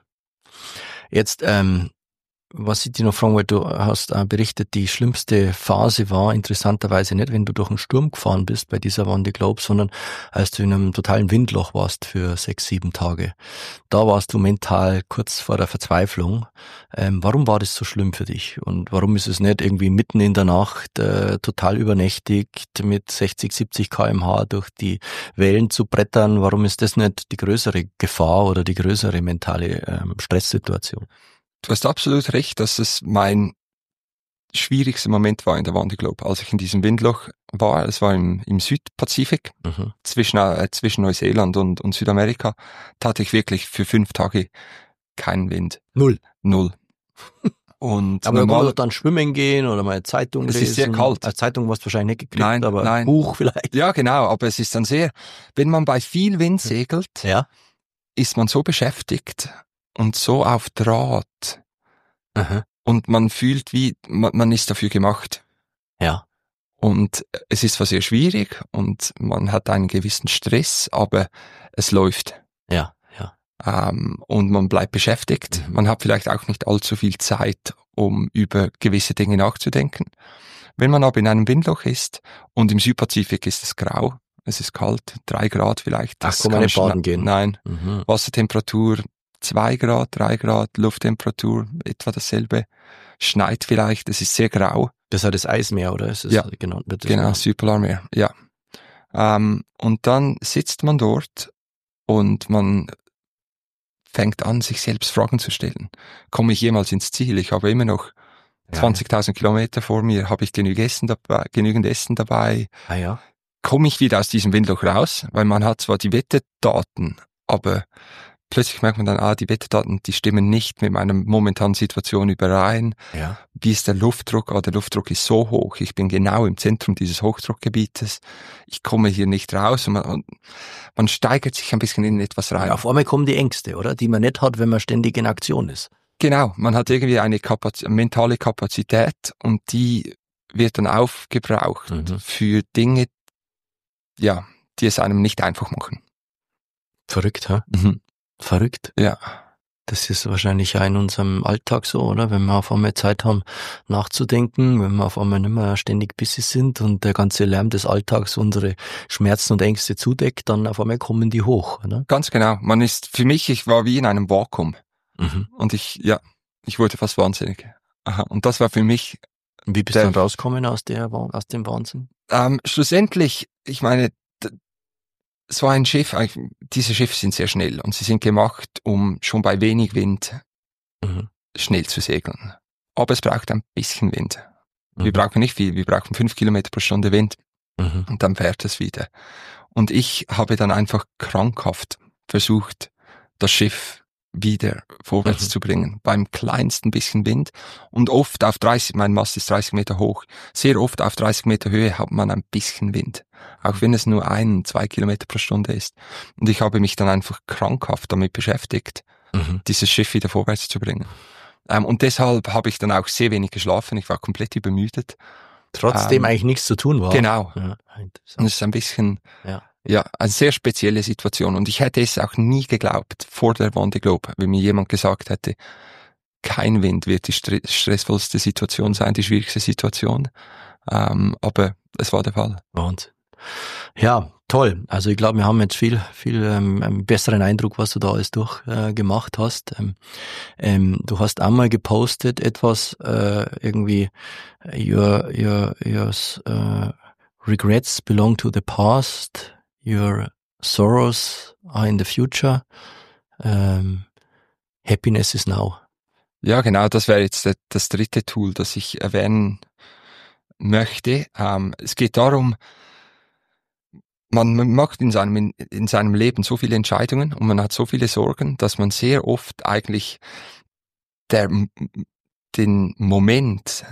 Jetzt, ähm, was ich dir noch fragen wollte, du hast äh, berichtet, die schlimmste Phase war interessanterweise nicht, wenn du durch einen Sturm gefahren bist bei dieser Vendée Globe, sondern als du in einem totalen Windloch warst für sechs, sieben Tage. Da warst du mental kurz vor der Verzweiflung. Ähm, warum war das so schlimm für dich? Und warum ist es nicht irgendwie mitten in der Nacht äh, total übernächtigt mit sechzig, siebzig Kilometer pro Stunde durch die Wellen zu brettern? Warum ist das nicht die größere Gefahr oder die größere mentale ähm, Stresssituation? Du hast absolut recht, dass es mein schwierigster Moment war in der Vendée Globe, als ich in diesem Windloch war. Es war im, im Südpazifik, Mhm. zwischen, äh, zwischen Neuseeland und, und Südamerika. Da hatte ich wirklich für fünf Tage keinen Wind. Null. Null. Und Aber du normal, kannst dann schwimmen gehen oder mal eine Zeitung Es lesen. ist sehr kalt. Eine Zeitung hast du wahrscheinlich nicht gekriegt, Nein, aber nein. ein Buch vielleicht. ja genau, aber es ist dann sehr, wenn man bei viel Wind segelt, Ja. ist man so beschäftigt und so auf Draht Aha. und man fühlt wie, man, man ist dafür gemacht. Ja. Und es ist zwar sehr schwierig und man hat einen gewissen Stress, aber es läuft. Ja. Ja. Ähm, und man bleibt beschäftigt. Mhm. Man hat vielleicht auch nicht allzu viel Zeit, um über gewisse Dinge nachzudenken. Wenn man aber in einem Windloch ist und im Südpazifik ist es grau, es ist kalt, drei Grad vielleicht. Ach, Das kann man nicht schna- baden gehen? Nein. Mhm. Wassertemperatur zwei Grad, drei Grad, Lufttemperatur etwa dasselbe. Schneit vielleicht, es ist sehr grau. Das ist ja das Eismeer, oder? Ist es Ja. genannt wird das Genau, genannt? Südpolarmeer, ja. Ähm, und dann sitzt man dort und man fängt an, sich selbst Fragen zu stellen. Komme ich jemals ins Ziel? Ich habe immer noch Ja. zwanzigtausend Kilometer vor mir. Habe ich genügend Essen dabei? Genügend Essen dabei? Ah ja. Komme ich wieder aus diesem Windloch raus? Weil man hat zwar die Wetterdaten, aber plötzlich merkt man dann, ah, die Wetterdaten, die stimmen nicht mit meiner momentanen Situation überein. Ja. Wie ist der Luftdruck? Ah, der Luftdruck ist so hoch. Ich bin genau im Zentrum dieses Hochdruckgebietes. Ich komme hier nicht raus. Und man, und man steigert sich ein bisschen in etwas rein. Ja, auf einmal kommen die Ängste, oder? Die man nicht hat, wenn man ständig in Aktion ist. Genau, man hat irgendwie eine Kapaz- mentale Kapazität und die wird dann aufgebraucht Mhm. für Dinge, ja, die es einem nicht einfach machen. Verrückt, ha? Mhm. Verrückt. Ja. Das ist wahrscheinlich auch in unserem Alltag so, oder? Wenn wir auf einmal Zeit haben, nachzudenken, wenn wir auf einmal nicht mehr ständig busy sind und der ganze Lärm des Alltags unsere Schmerzen und Ängste zudeckt, dann auf einmal kommen die hoch, oder? Ganz genau. Man ist, für mich, ich war wie in einem Vakuum Mhm. und ich, ja, ich wurde fast wahnsinnig. Aha. Und das war für mich, Wie bist Der- du dann rausgekommen aus der, Wa- aus dem Wahnsinn? ähm, schlussendlich, ich meine, d- so ein Schiff, eigentlich, diese Schiffe sind sehr schnell und sie sind gemacht, um schon bei wenig Wind Mhm. schnell zu segeln. Aber es braucht ein bisschen Wind. Wir Mhm. brauchen nicht viel, wir brauchen fünf Kilometer pro Stunde Wind Mhm. und dann fährt es wieder. Und ich habe dann einfach krankhaft versucht, das Schiff wieder vorwärts Mhm. zu bringen. Beim kleinsten bisschen Wind und oft auf dreißig, mein Mast ist dreißig Meter hoch, sehr oft auf dreißig Meter Höhe hat man ein bisschen Wind. Auch wenn es nur ein, zwei Kilometer pro Stunde ist. Und ich habe mich dann einfach krankhaft damit beschäftigt, Mhm. dieses Schiff wieder vorwärts zu bringen. Ähm, und deshalb habe ich dann auch sehr wenig geschlafen. Ich war komplett übermüdet. Trotzdem Ähm, eigentlich nichts zu tun war. Genau. Ja, Und interessant. es ist ein bisschen, Ja. ja, eine sehr spezielle Situation. Und ich hätte es auch nie geglaubt vor der Vendée Globe, wenn mir jemand gesagt hätte, kein Wind wird die stre- stressvollste Situation sein, die schwierigste Situation. Ähm, aber es war der Fall. Wahnsinn. Ja, toll. Also ich glaube, wir haben jetzt viel, viel ähm, einen besseren Eindruck, was du da alles durchgemacht äh, gemacht hast. Ähm, ähm, du hast einmal gepostet etwas, äh, irgendwie your your your uh, regrets belong to the past, your sorrows are in the future, ähm, happiness is now. Ja, genau, das wäre jetzt das, das dritte Tool, das ich erwähnen möchte. Ähm, es geht darum, man macht in seinem, in seinem Leben so viele Entscheidungen und man hat so viele Sorgen, dass man sehr oft eigentlich der, den Moment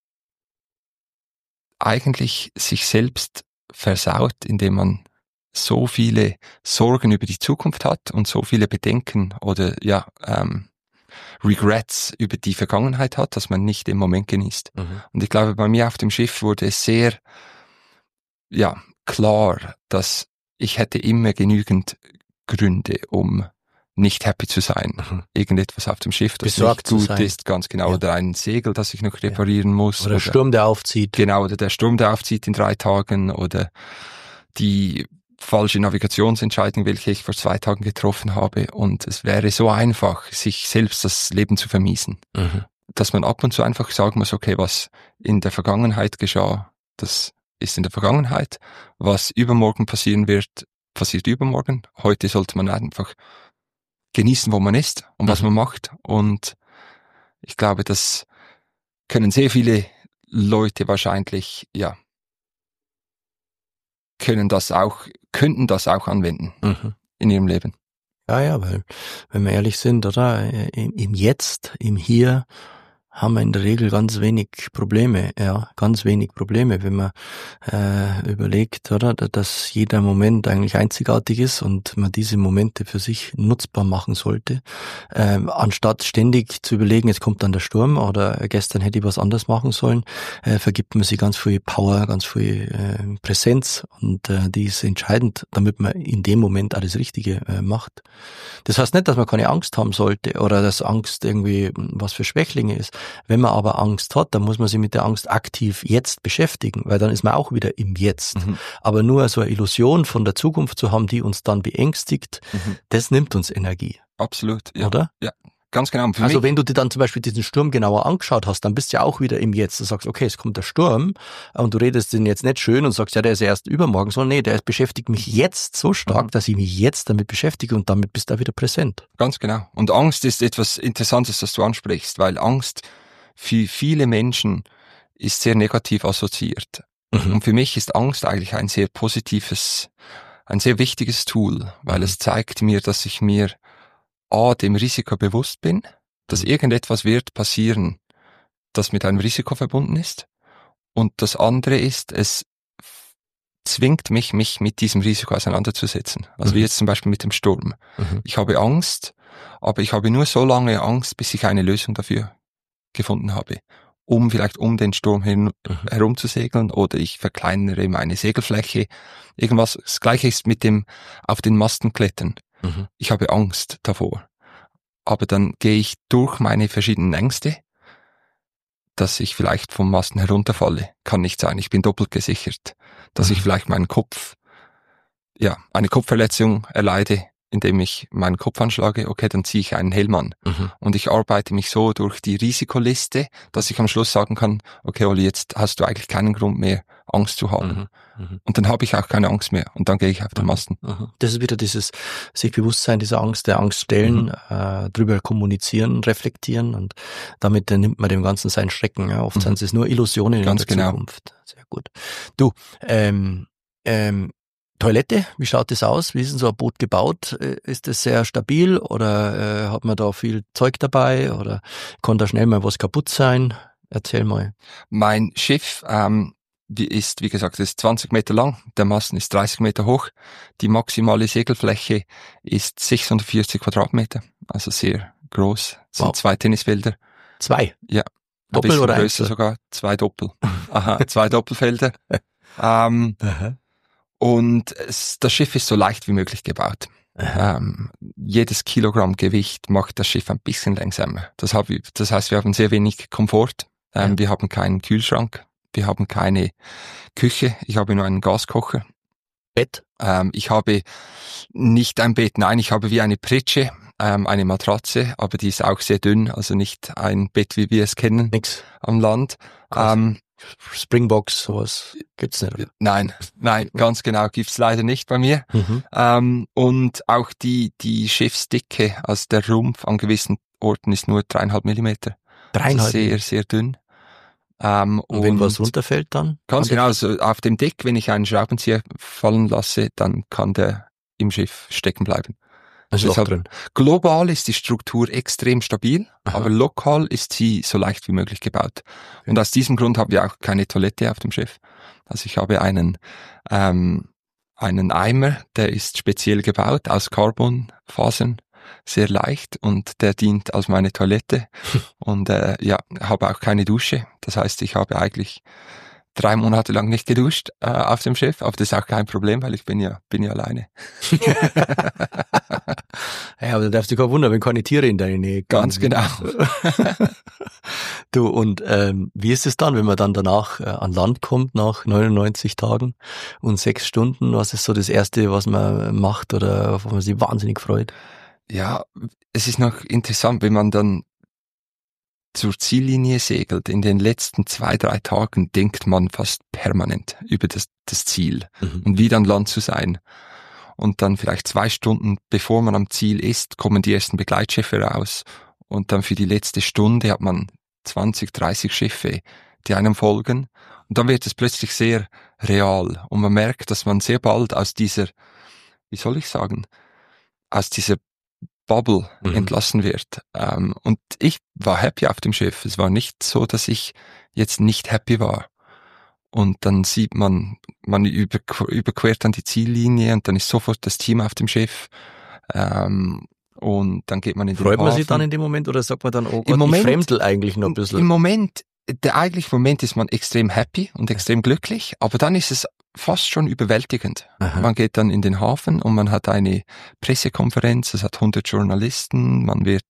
eigentlich sich selbst versaut, indem man so viele Sorgen über die Zukunft hat und so viele Bedenken oder ja ähm, Regrets über die Vergangenheit hat, dass man nicht den Moment genießt. Mhm. Und ich glaube, bei mir auf dem Schiff wurde es sehr ja klar, dass ich hätte immer genügend Gründe, um nicht happy zu sein. Mhm. Irgendetwas auf dem Schiff, das Besorgt nicht zu gut sein. ist, ganz genau. Ja. Oder ein Segel, das ich noch reparieren muss. Oder Sturm, der aufzieht. Genau, oder der Sturm, der aufzieht in drei Tagen. Oder die falsche Navigationsentscheidung, welche ich vor zwei Tagen getroffen habe. Und es wäre so einfach, sich selbst das Leben zu vermiesen. Mhm. Dass man ab und zu einfach sagen muss, okay, was in der Vergangenheit geschah, das ist in der Vergangenheit. Was übermorgen passieren wird, passiert übermorgen. Heute sollte man einfach genießen, wo man ist und was Mhm. man macht. Und ich glaube, das können sehr viele Leute wahrscheinlich, ja, können das auch, könnten das auch anwenden Mhm. in ihrem Leben. Ja, ja, weil, wenn wir ehrlich sind, oder, im, im Jetzt, im Hier, haben wir in der Regel ganz wenig Probleme, ja, ganz wenig Probleme, wenn man äh, überlegt, oder, dass jeder Moment eigentlich einzigartig ist und man diese Momente für sich nutzbar machen sollte, ähm, anstatt ständig zu überlegen, jetzt kommt dann der Sturm oder gestern hätte ich was anderes machen sollen, äh, vergibt man sich ganz viel Power, ganz viel äh, Präsenz und äh, die ist entscheidend, damit man in dem Moment auch das Richtige äh, macht. Das heißt nicht, dass man keine Angst haben sollte oder dass Angst irgendwie was für Schwächlinge ist. Wenn man aber Angst hat, dann muss man sich mit der Angst aktiv jetzt beschäftigen, weil dann ist man auch wieder im Jetzt. Mhm. Aber nur so eine Illusion von der Zukunft zu haben, die uns dann beängstigt, Mhm. das nimmt uns Energie, Absolut, ja. oder? Ja, ganz genau. Und für Also mich, wenn du dir dann zum Beispiel diesen Sturm genauer angeschaut hast, dann bist du ja auch wieder im Jetzt. Du sagst, okay, es kommt der Sturm und du redest den jetzt nicht schön und sagst, ja, der ist ja erst übermorgen, sondern nee, der beschäftigt mich jetzt so stark, Mhm. dass ich mich jetzt damit beschäftige und damit bist du auch wieder präsent. ganz genau. Und Angst ist etwas Interessantes, das du ansprichst, weil Angst für viele Menschen ist sehr negativ assoziiert. Mhm. Und für mich ist Angst eigentlich ein sehr positives, ein sehr wichtiges Tool, weil Mhm. es zeigt mir, dass ich mir A, dem Risiko bewusst bin, dass Mhm. irgendetwas wird passieren, das mit einem Risiko verbunden ist. Und das andere ist, es zwingt mich, mich mit diesem Risiko auseinanderzusetzen. Also Mhm. wie jetzt zum Beispiel mit dem Sturm. Mhm. Ich habe Angst, aber ich habe nur so lange Angst, bis ich eine Lösung dafür gefunden habe, um vielleicht um den Sturm hin, Mhm. herum zu segeln oder ich verkleinere meine Segelfläche. Irgendwas. Das Gleiche ist mit dem auf den Masten klettern. Mhm. Ich habe Angst davor. Aber dann gehe ich durch meine verschiedenen Ängste, dass ich vielleicht vom Masten herunterfalle. Kann nicht sein. Ich bin doppelt gesichert. Dass Mhm. ich vielleicht meinen Kopf, ja, eine Kopfverletzung erleide, indem ich meinen Kopf anschlage. Okay, dann ziehe ich einen Helm an. Mhm. Und ich arbeite mich so durch die Risikoliste, dass ich am Schluss sagen kann, okay, Oli, jetzt hast du eigentlich keinen Grund mehr, Angst zu haben. Mhm. Mhm. Und dann habe ich auch keine Angst mehr. Und dann gehe ich auf den Mhm. Masten. Mhm. Das ist wieder dieses sich Bewusstsein dieser Angst, der Angst stellen, Mhm. äh, drüber kommunizieren, reflektieren und damit äh, nimmt man dem Ganzen seinen Schrecken. Ja. Oft Mhm. sind es nur Illusionen Ganz in der genau. Zukunft. Sehr gut. Du, ähm, ähm, Toilette, wie schaut das aus? Wie ist denn so ein Boot gebaut? Ist das sehr stabil oder äh, hat man da viel Zeug dabei oder kann da schnell mal was kaputt sein? Erzähl mal. Mein Schiff ähm, die ist, wie gesagt, ist zwanzig Meter lang, der Masten ist dreißig Meter hoch, die maximale Segelfläche ist sechshundertvierzig Quadratmeter, also sehr groß, das sind wow. zwei Tennisfelder. Zwei? Ja. Doppel oder größer Einzel? Sogar, zwei Doppel. Aha, zwei Doppelfelder. ähm, und es, das Schiff ist so leicht wie möglich gebaut. Ähm, jedes Kilogramm Gewicht macht das Schiff ein bisschen langsamer. Das, hab, das heißt, wir haben sehr wenig Komfort. Ähm, ja. Wir haben keinen Kühlschrank. Wir haben keine Küche. Ich habe nur einen Gaskocher. Bett? Ähm, ich habe nicht ein Bett, nein, ich habe wie eine Pritsche, ähm, eine Matratze, aber die ist auch sehr dünn, also nicht ein Bett, wie wir es kennen. Nix. Am Land. Ähm, Springbox, sowas gibt's nicht, oder? Nein, nein, ganz genau gibt's leider nicht bei mir. Mhm. Ähm, und auch die, die Schiffsdicke, also der Rumpf an gewissen Orten ist nur dreieinhalb Millimeter. Dreieinhalb? Also sehr, sehr dünn. Ähm, und wenn und was runterfällt dann? Ganz genau, also auf dem Deck, wenn ich einen Schraubenzieher fallen lasse, dann kann der im Schiff stecken bleiben. Ein Loch drin. Global ist die Struktur extrem stabil, aha, aber lokal ist sie so leicht wie möglich gebaut. Okay. Und aus diesem Grund haben wir auch keine Toilette auf dem Schiff. Also ich habe einen ähm, einen Eimer, der ist speziell gebaut aus Carbonfasern, sehr leicht und der dient als meine Toilette. Und äh, ja, habe auch keine Dusche. Das heißt, ich habe eigentlich drei Monate lang nicht geduscht äh, auf dem Schiff, aber das ist auch kein Problem, weil ich bin ja bin ja alleine. Ja, aber da darfst du kein Wunder, wenn keine Tiere in deine Nähe kommen. Ganz genau. Du, und ähm, wie ist es dann, wenn man dann danach äh, an Land kommt, nach neunundneunzig Tagen und sechs Stunden? Was ist so das Erste, was man macht oder auf was man sich wahnsinnig freut? Ja, es ist noch interessant, wenn man dann zur Ziellinie segelt. In den letzten zwei, drei Tagen denkt man fast permanent über das, das Ziel mhm. und wieder an Land zu sein. Und dann vielleicht zwei Stunden, bevor man am Ziel ist, kommen die ersten Begleitschiffe raus. Und dann für die letzte Stunde hat man zwanzig, dreißig Schiffe, die einem folgen. Und dann wird es plötzlich sehr real. Und man merkt, dass man sehr bald aus dieser, wie soll ich sagen, aus dieser Bubble mhm. entlassen wird. Ähm, und ich war happy auf dem Schiff. Es war nicht so, dass ich jetzt nicht happy war. Und dann sieht man, man über, überquert dann die Ziellinie und dann ist sofort das Team auf dem Schiff. Ähm, und dann geht man in den Freut man Hafen. sich dann in dem Moment oder sagt man dann, oh Gott, Im Moment, ich fremdel eigentlich noch ein bisschen? Im Moment, der eigentliche Moment ist man extrem happy und extrem glücklich, aber dann ist es fast schon überwältigend. Aha. Man geht dann in den Hafen und man hat eine Pressekonferenz, es hat hundert Journalisten, man wird,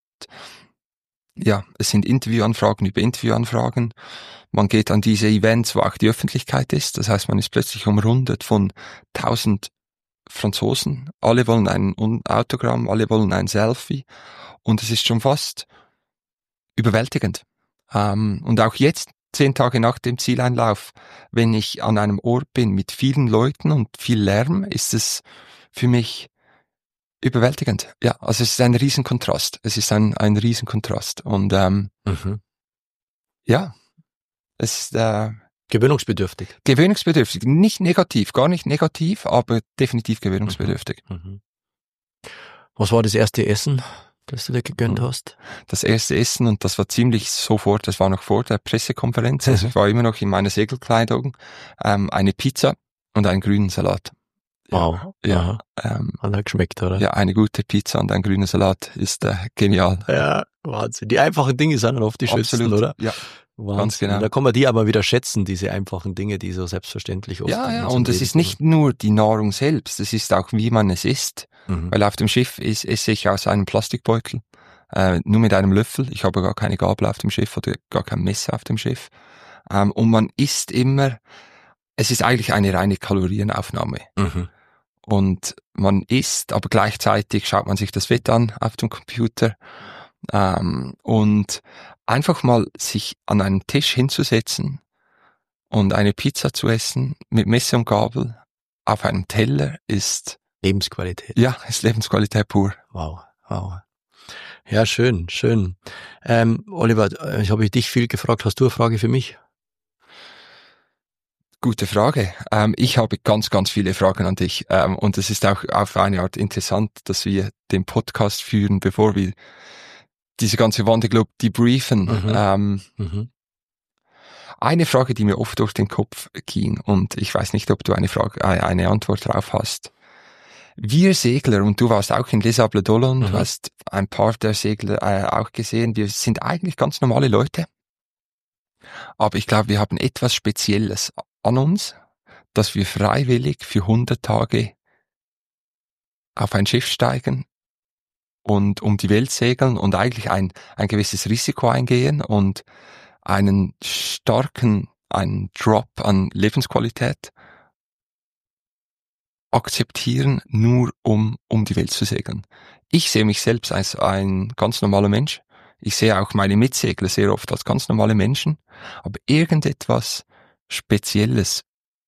ja, es sind Interviewanfragen über Interviewanfragen. Man geht an diese Events, wo auch die Öffentlichkeit ist. Das heißt, man ist plötzlich umrundet von tausend Franzosen. Alle wollen ein Autogramm, alle wollen ein Selfie. Und es ist schon fast überwältigend. Ähm, und auch jetzt, zehn Tage nach dem Zieleinlauf, wenn ich an einem Ort bin mit vielen Leuten und viel Lärm, ist es für mich überwältigend. Ja, also es ist ein Riesenkontrast. Es ist ein, ein Riesenkontrast. Und ähm, mhm. ja, es ist äh, gewöhnungsbedürftig. Gewöhnungsbedürftig. Nicht negativ, gar nicht negativ, aber definitiv gewöhnungsbedürftig. Mhm. Was war das erste Essen, das du dir gegönnt hast? Das erste Essen, und das war ziemlich sofort, das war noch vor der Pressekonferenz, also ich war immer noch in meiner Segelkleidung, ähm, eine Pizza und einen grünen Salat. Wow. Ja, ähm, hat geschmeckt, oder? Ja, eine gute Pizza und ein grüner Salat ist äh, genial. Ja, Wahnsinn. Die einfachen Dinge sind dann oft die schönsten, oder? Ja, Wahnsinn. Ganz genau. Da kann man die aber wieder schätzen, diese einfachen Dinge, die so selbstverständlich oft. Ja, ja, und es ist nicht nur die Nahrung selbst, es ist auch, wie man es isst. Mhm. Weil auf dem Schiff ist, esse ich aus einem Plastikbeutel, äh, nur mit einem Löffel. Ich habe gar keine Gabel auf dem Schiff oder gar kein Messer auf dem Schiff. Ähm, und man isst immer, es ist eigentlich eine reine Kalorienaufnahme. Mhm. Und man isst, aber gleichzeitig schaut man sich das Wetter an auf dem Computer. Ähm, und einfach mal sich an einen Tisch hinzusetzen und eine Pizza zu essen mit Messer und Gabel auf einem Teller ist Lebensqualität. Ja, ist Lebensqualität pur. Wow, wow. Ja, schön, schön. Ähm, Oliver, ich habe dich viel gefragt. Hast du eine Frage für mich? gute Frage. Ähm, ich habe ganz, ganz viele Fragen an dich. Ähm, und es ist auch auf eine Art interessant, dass wir den Podcast führen, bevor wir diese ganze Wanderglobe debriefen. Mhm. Ähm, Mhm. eine Frage, die mir oft durch den Kopf ging, und ich weiß nicht, ob du eine Frage, äh, eine Antwort drauf hast. Wir Segler, und du warst auch in Les Sables d'Olonne, Mhm. du hast ein paar der Segler äh, auch gesehen, wir sind eigentlich ganz normale Leute. Aber ich glaube, wir haben etwas Spezielles an uns, dass wir freiwillig für hundert Tage auf ein Schiff steigen und um die Welt segeln und eigentlich ein, ein gewisses Risiko eingehen und einen starken, einen Drop an Lebensqualität akzeptieren, nur um, um die Welt zu segeln. Ich sehe mich selbst als ein ganz normaler Mensch. Ich sehe auch meine Mitsegler sehr oft als ganz normale Menschen. Aber irgendetwas Spezielles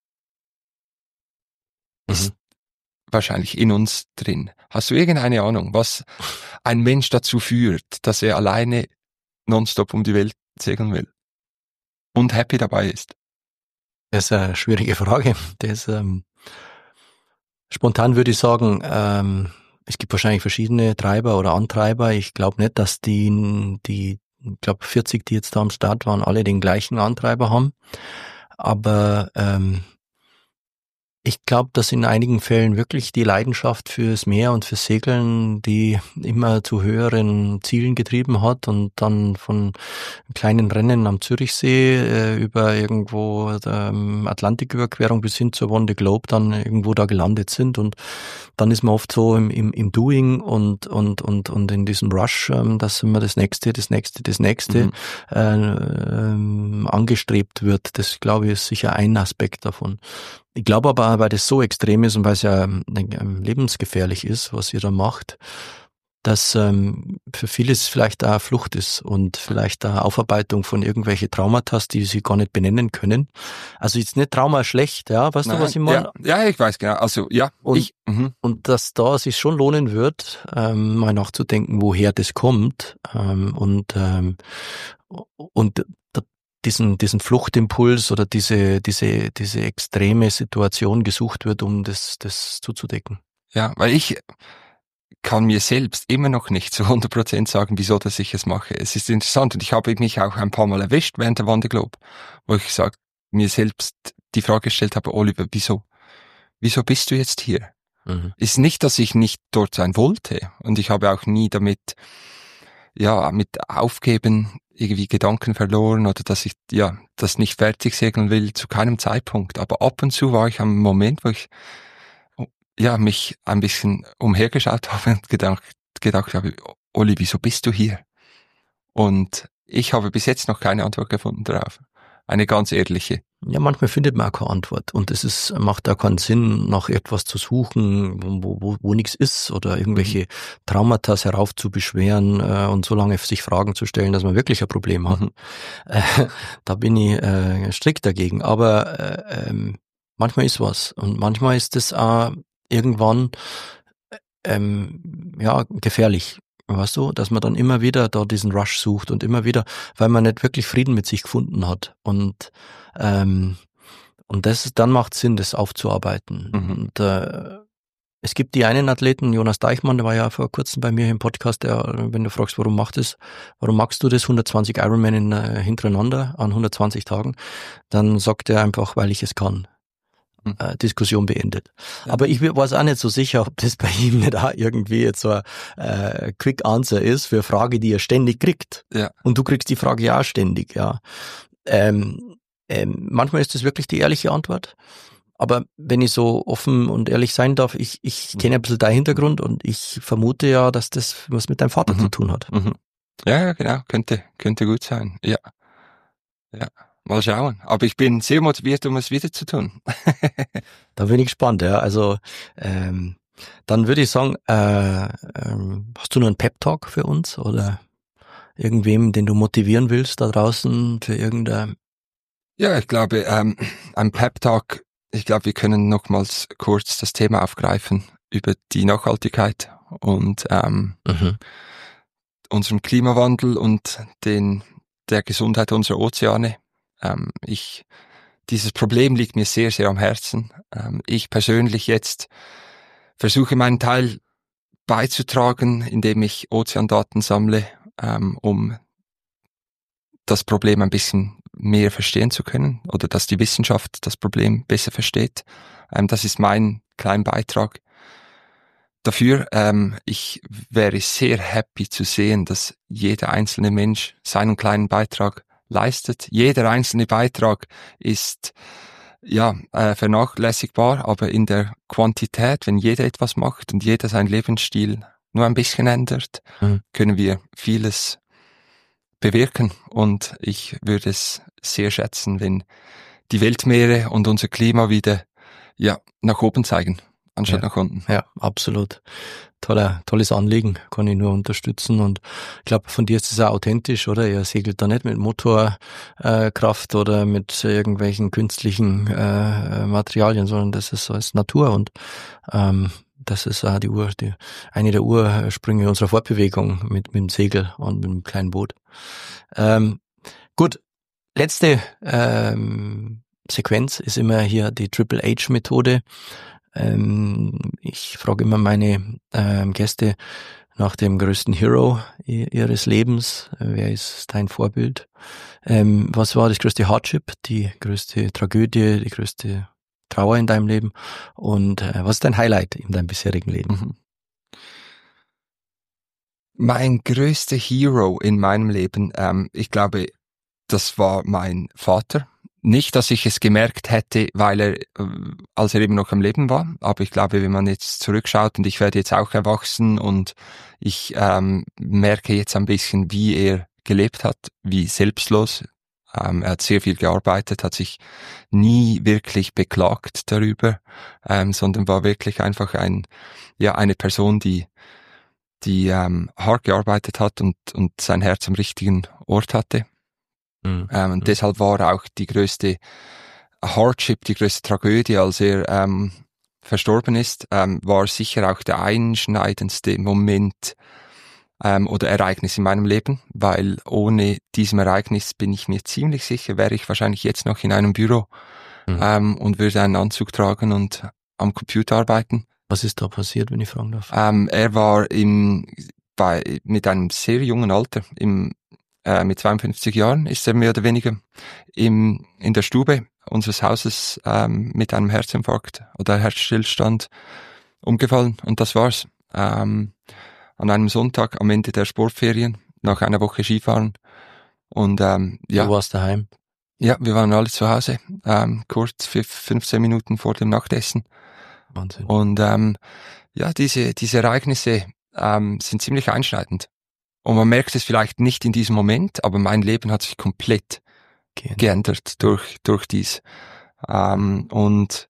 ist Mhm. wahrscheinlich in uns drin. Hast du irgendeine Ahnung, was ein Mensch dazu führt, dass er alleine nonstop um die Welt segeln will und happy dabei ist? Das ist eine schwierige Frage. Das, ähm, spontan würde ich sagen, ähm, es gibt wahrscheinlich verschiedene Treiber oder Antreiber. Ich glaube nicht, dass die, die, ich glaube vierzig, die jetzt da am Start waren, alle den gleichen Antreiber haben. Aber ähm, ich glaube, dass in einigen Fällen wirklich die Leidenschaft fürs Meer und fürs Segeln, die immer zu höheren Zielen getrieben hat und dann von kleinen Rennen am Zürichsee äh, über irgendwo der ähm, Atlantiküberquerung bis hin zur Vendée Globe dann irgendwo da gelandet sind, und dann ist man oft so im, im, im Doing und und und und in diesem Rush, ähm, dass immer das nächste, das nächste, das nächste Mhm. äh, ähm, angestrebt wird. Das, glaube ich, ist sicher ein Aspekt davon. Ich glaube aber, weil das so extrem ist und weil es ja ähm, lebensgefährlich ist, was ihr da macht, dass ähm, für vieles vielleicht auch Flucht ist und vielleicht auch Aufarbeitung von irgendwelche Traumata, die sie gar nicht benennen können. Also jetzt nicht Trauma schlecht, ja, weißt Nein, du, was ich meine? ja, ja, ich weiß genau. Also ja, Und- ich. Mhm. Und dass da sich schon lohnen wird, ähm, mal nachzudenken, woher das kommt, ähm, und ähm, und da, diesen diesen Fluchtimpuls oder diese diese diese extreme Situation gesucht wird, um das das zuzudecken. Ja, weil ich kann mir selbst immer noch nicht zu hundert Prozent sagen, wieso dass ich es mache. Es ist interessant, und ich habe mich auch ein paar Mal erwischt während der Vendée Globe, wo ich sag, mir selbst die Frage gestellt habe, Oliver, wieso? Wieso bist du jetzt hier? Mhm. Ist nicht, dass ich nicht dort sein wollte, und ich habe auch nie damit, ja, mit Aufgeben irgendwie Gedanken verloren oder dass ich, ja, das nicht fertig segeln will, zu keinem Zeitpunkt. Aber ab und zu war ich am Moment, wo ich, ja, mich ein bisschen umhergeschaut habe und gedacht, gedacht habe, Olli, wieso bist du hier? Und ich habe bis jetzt noch keine Antwort gefunden darauf. Eine ganz ehrliche. Ja, manchmal findet man auch keine Antwort, und es ist, macht auch keinen Sinn, nach etwas zu suchen, wo, wo, wo nichts ist, oder irgendwelche Traumata heraufzubeschweren äh, und so lange sich Fragen zu stellen, dass man wirklich ein Problem hat. Mhm. Äh, da bin ich äh, strikt dagegen. Aber äh, ähm, manchmal ist was, und manchmal ist das auch irgendwann ähm, ja gefährlich. Weißt du, dass man dann immer wieder da diesen Rush sucht und immer wieder, weil man nicht wirklich Frieden mit sich gefunden hat. Und ähm, und das ist, dann macht Sinn, das aufzuarbeiten. Mhm. Und äh, es gibt die einen Athleten, Jonas Deichmann, der war ja vor kurzem bei mir im Podcast, der, wenn du fragst, warum macht es, warum magst du das, hundertzwanzig Ironman in, äh, hintereinander an hundertzwanzig Tagen, dann sagt er einfach, weil ich es kann. Mhm. Äh, Diskussion beendet. Ja. Aber ich war auch nicht so sicher, ob das bei ihm nicht auch irgendwie jetzt so ein äh, Quick Answer ist für eine Frage, die er ständig kriegt. Ja. Und du kriegst die Frage ja auch ständig, ja. Ähm, ähm, manchmal ist das wirklich die ehrliche Antwort. Aber wenn ich so offen und ehrlich sein darf, ich, ich kenne ein bisschen deinen Hintergrund, und ich vermute ja, dass das was mit deinem Vater Mhm. zu tun hat. Mhm. Ja, ja, genau. Könnte, könnte gut sein. Ja. Ja. Mal schauen. Aber ich bin sehr motiviert, um es wieder zu tun. Da bin ich gespannt, ja. Also ähm, dann würde ich sagen, äh, ähm, hast du noch einen Pep-Talk für uns oder irgendwem, den du motivieren willst da draußen für irgendein... Ja, ich glaube, ähm, ein Pep-Talk, ich glaube, wir können nochmals kurz das Thema aufgreifen über die Nachhaltigkeit und ähm, Mhm. unserem Klimawandel und den der Gesundheit unserer Ozeane. Ähm, ich dieses Problem liegt mir sehr, sehr am Herzen. Ähm, ich persönlich jetzt versuche meinen Teil beizutragen, indem ich Ozeandaten sammle, ähm, um das Problem ein bisschen mehr verstehen zu können oder dass die Wissenschaft das Problem besser versteht. Ähm, das ist mein kleiner Beitrag dafür. Ähm, ich wäre sehr happy zu sehen, dass jeder einzelne Mensch seinen kleinen Beitrag leistet. Jeder einzelne Beitrag ist ja äh, vernachlässigbar, aber in der Quantität, wenn jeder etwas macht und jeder seinen Lebensstil nur ein bisschen ändert, mhm. können wir vieles bewirken. Und ich würde es sehr schätzen, wenn die Weltmeere und unser Klima wieder ja nach oben zeigen, anstatt ja. nach unten. Ja, absolut. Toller, tolles Anliegen, kann ich nur unterstützen. Und ich glaube, von dir ist es auch authentisch, oder? Ihr segelt da nicht mit Motorkraft äh, oder mit irgendwelchen künstlichen äh, Materialien, sondern das ist so als Natur. Und ähm, das ist auch die Ur, die, eine der Ursprünge unserer Fortbewegung mit, mit dem Segel und mit dem kleinen Boot. Ähm, gut, letzte ähm, Sequenz ist immer hier die Triple H-Methode. Ähm, ich frage immer meine ähm, Gäste nach dem größten Hero ihres Lebens. Wer ist dein Vorbild? Ähm, was war das größte Hardship, die größte Tragödie, die größte Trauer in deinem Leben? Und äh, was ist dein Highlight in deinem bisherigen Leben? Mhm. Mein größter Hero in meinem Leben, ähm, ich glaube, das war mein Vater. Nicht, dass ich es gemerkt hätte, weil er, als er eben noch am Leben war, aber ich glaube, wenn man jetzt zurückschaut und ich werde jetzt auch erwachsen und ich ähm, merke jetzt ein bisschen, wie er gelebt hat, wie selbstlos. Ähm, er hat sehr viel gearbeitet, hat sich nie wirklich beklagt darüber, ähm, sondern war wirklich einfach ein, ja, eine Person, die, die ähm, hart gearbeitet hat und, und sein Herz am richtigen Ort hatte. Mhm. Ähm, und mhm. deshalb war auch die größte Hardship, die größte Tragödie, als er ähm, verstorben ist, ähm, war sicher auch der einschneidendste Moment ähm, oder Ereignis in meinem Leben, weil ohne diesem Ereignis bin ich mir ziemlich sicher, wäre ich wahrscheinlich jetzt noch in einem Büro mhm. ähm, und würde einen Anzug tragen und am Computer arbeiten. Was ist da passiert, wenn ich fragen darf? Ähm, er war im, bei, mit einem sehr jungen Alter, im Äh, mit zweiundfünfzig Jahren ist er mehr oder weniger im, in der Stube unseres Hauses ähm, mit einem Herzinfarkt oder Herzstillstand umgefallen und das war's. Ähm, an einem Sonntag am Ende der Sportferien, nach einer Woche Skifahren und ähm, ja. Du warst daheim? Ja, wir waren alle zu Hause, ähm, kurz für fünfzehn Minuten vor dem Nachtessen. Wahnsinn. Und ähm, ja, diese, diese Ereignisse ähm, sind ziemlich einschneidend. Und man merkt es vielleicht nicht in diesem Moment, aber mein Leben hat sich komplett geändert, geändert durch, durch dies. Ähm, und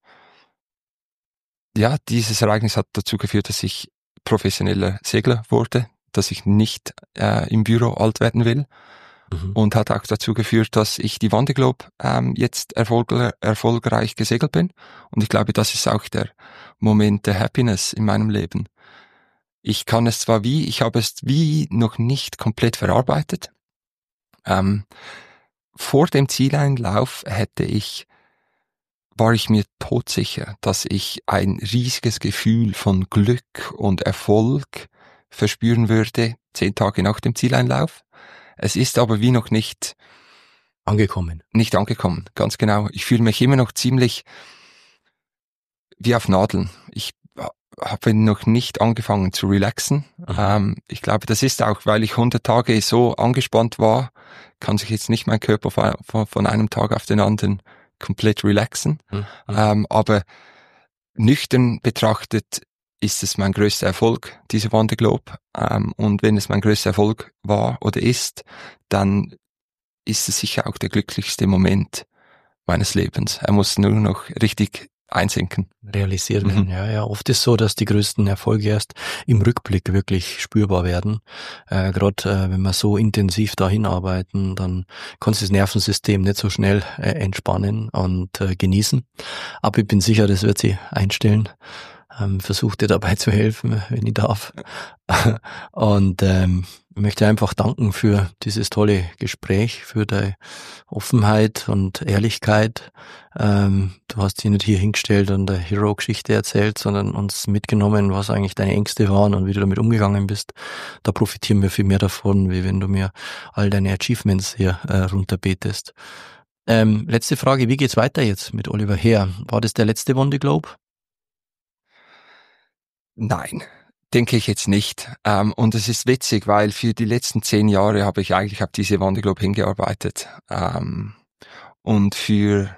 ja, dieses Ereignis hat dazu geführt, dass ich professioneller Segler wurde, dass ich nicht äh, im Büro alt werden will. Mhm. Und hat auch dazu geführt, dass ich die Vendée Globe ähm, jetzt erfolg- erfolgreich gesegelt bin. Und ich glaube, das ist auch der Moment der Happiness in meinem Leben. Ich kann es zwar wie, ich habe es wie noch nicht komplett verarbeitet. Ähm, vor dem Zieleinlauf hätte ich, war ich mir todsicher, dass ich ein riesiges Gefühl von Glück und Erfolg verspüren würde, zehn Tage nach dem Zieleinlauf. Es ist aber wie noch nicht angekommen. Nicht angekommen, ganz genau. Ich fühle mich immer noch ziemlich wie auf Nadeln. Ich habe noch nicht angefangen zu relaxen. Ähm, ich glaube, das ist auch, weil ich hundert Tage so angespannt war, kann sich jetzt nicht mein Körper von, von, von einem Tag auf den anderen komplett relaxen. Mhm. Ähm, aber nüchtern betrachtet ist es mein größter Erfolg, diese Vendée Globe. Ähm, und wenn es mein größter Erfolg war oder ist, dann ist es sicher auch der glücklichste Moment meines Lebens. Er muss nur noch richtig einsinken. Realisiert werden, mhm. ja, ja. Oft ist so, dass die größten Erfolge erst im Rückblick wirklich spürbar werden. Äh, Gerade äh, wenn wir so intensiv dahin arbeiten, dann kann sich das Nervensystem nicht so schnell äh, entspannen und äh, genießen. Aber ich bin sicher, das wird sie einstellen. Ähm, versuche dir dabei zu helfen, wenn ich darf. Und ähm, Ich möchte einfach danken für dieses tolle Gespräch, für deine Offenheit und Ehrlichkeit. Ähm, du hast dich nicht hier hingestellt und eine Hero-Geschichte erzählt, sondern uns mitgenommen, was eigentlich deine Ängste waren und wie du damit umgegangen bist. Da profitieren wir viel mehr davon, wie wenn du mir all deine Achievements hier äh, runterbetest. Ähm, letzte Frage, wie geht's weiter jetzt mit Oliver Heer? War das der letzte Wonder Globe? Nein. Denke ich jetzt nicht. Ähm, und es ist witzig, weil für die letzten zehn Jahre habe ich eigentlich auf diese Wonder Globe hingearbeitet. Ähm, und für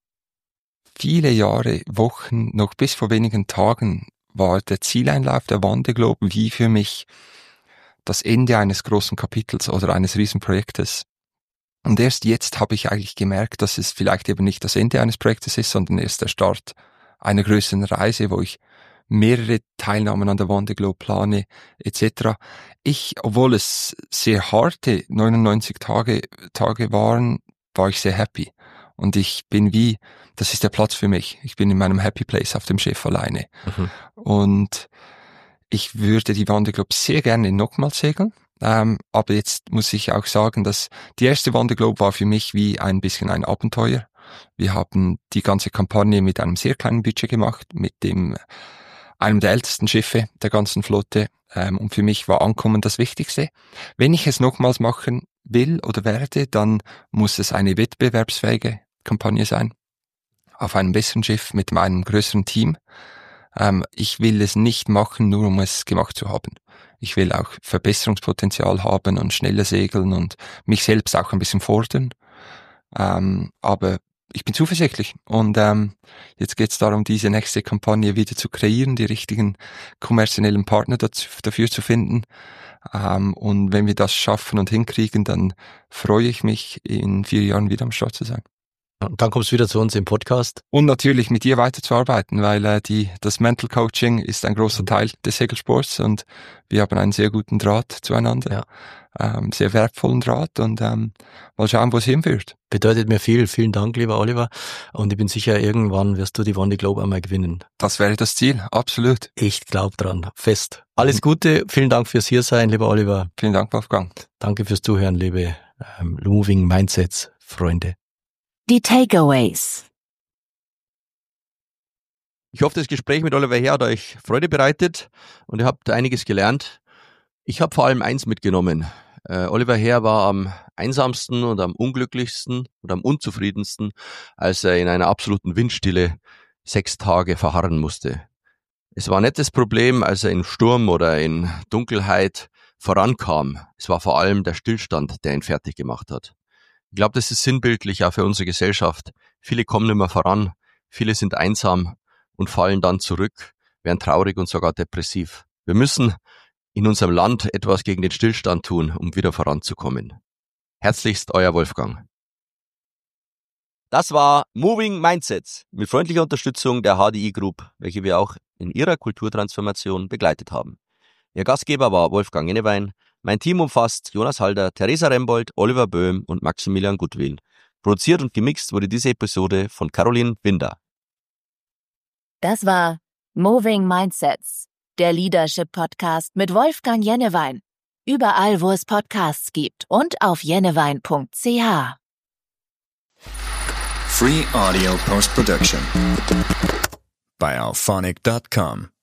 viele Jahre, Wochen, noch bis vor wenigen Tagen war der Zieleinlauf der Wonder Globe wie für mich das Ende eines großen Kapitels oder eines Riesenprojektes. Und erst jetzt habe ich eigentlich gemerkt, dass es vielleicht eben nicht das Ende eines Projektes ist, sondern erst der Start einer größeren Reise, wo ich mehrere Teilnahmen an der Wonder Globe plane, et cetera. Ich, obwohl es sehr harte neunundneunzig Tage, Tage waren, war ich sehr happy. Und ich bin wie, das ist der Platz für mich. Ich bin in meinem Happy Place auf dem Schiff alleine. Mhm. Und ich würde die Wonder Globe sehr gerne nochmals segeln. Ähm, aber jetzt muss ich auch sagen, dass die erste Wonder Globe war für mich wie ein bisschen ein Abenteuer. Wir haben die ganze Kampagne mit einem sehr kleinen Budget gemacht, mit dem einem der ältesten Schiffe der ganzen Flotte, ähm, und für mich war Ankommen das Wichtigste. Wenn ich es nochmals machen will oder werde, dann muss es eine wettbewerbsfähige Kampagne sein, auf einem besseren Schiff mit einem größeren Team. Ähm, ich will es nicht machen, nur um es gemacht zu haben. Ich will auch Verbesserungspotenzial haben und schneller segeln und mich selbst auch ein bisschen fordern. Ähm, aber ich bin zuversichtlich und ähm, jetzt geht es darum, diese nächste Kampagne wieder zu kreieren, die richtigen kommerziellen Partner dazu, dafür zu finden. Ähm, und wenn wir das schaffen und hinkriegen, dann freue ich mich, in vier Jahren wieder am Start zu sein. Und dann kommst du wieder zu uns im Podcast. Und natürlich mit dir weiterzuarbeiten, weil äh, die das Mental Coaching ist ein großer Teil des Segelsports und wir haben einen sehr guten Draht zueinander, ja. ähm, sehr wertvollen Draht und ähm, mal schauen, wo es hinführt. Bedeutet mir viel. Vielen Dank, lieber Oliver. Und ich bin sicher, irgendwann wirst du die Wonder Globe einmal gewinnen. Das wäre das Ziel, absolut. Ich glaube dran, fest. Alles Gute, vielen Dank fürs Hiersein, lieber Oliver. Vielen Dank, Wolfgang. Danke fürs Zuhören, liebe ähm, Moving Mindsets Freunde. Die Takeaways. Ich hoffe, das Gespräch mit Oliver Heer hat euch Freude bereitet und ihr habt einiges gelernt. Ich habe vor allem eins mitgenommen. Äh, Oliver Heer war am einsamsten und am unglücklichsten und am unzufriedensten, als er in einer absoluten Windstille sechs Tage verharren musste. Es war nicht das Problem, als er in Sturm oder in Dunkelheit vorankam. Es war vor allem der Stillstand, der ihn fertig gemacht hat. Ich glaube, das ist sinnbildlich auch für unsere Gesellschaft. Viele kommen nicht mehr voran, viele sind einsam und fallen dann zurück, werden traurig und sogar depressiv. Wir müssen in unserem Land etwas gegen den Stillstand tun, um wieder voranzukommen. Herzlichst, euer Wolfgang. Das war Moving Mindsets mit freundlicher Unterstützung der H D I Group, welche wir auch in ihrer Kulturtransformation begleitet haben. Ihr Gastgeber war Wolfgang Jennewein. Mein Team umfasst Jonas Halder, Theresa Rembold, Oliver Böhm und Maximilian Gutwil. Produziert und gemixt wurde diese Episode von Caroline Winder. Das war Moving Mindsets, der Leadership-Podcast mit Wolfgang Jennewein. Überall, wo es Podcasts gibt und auf jennewein punkt c h. Free Audio Post Production by alphonic dot com.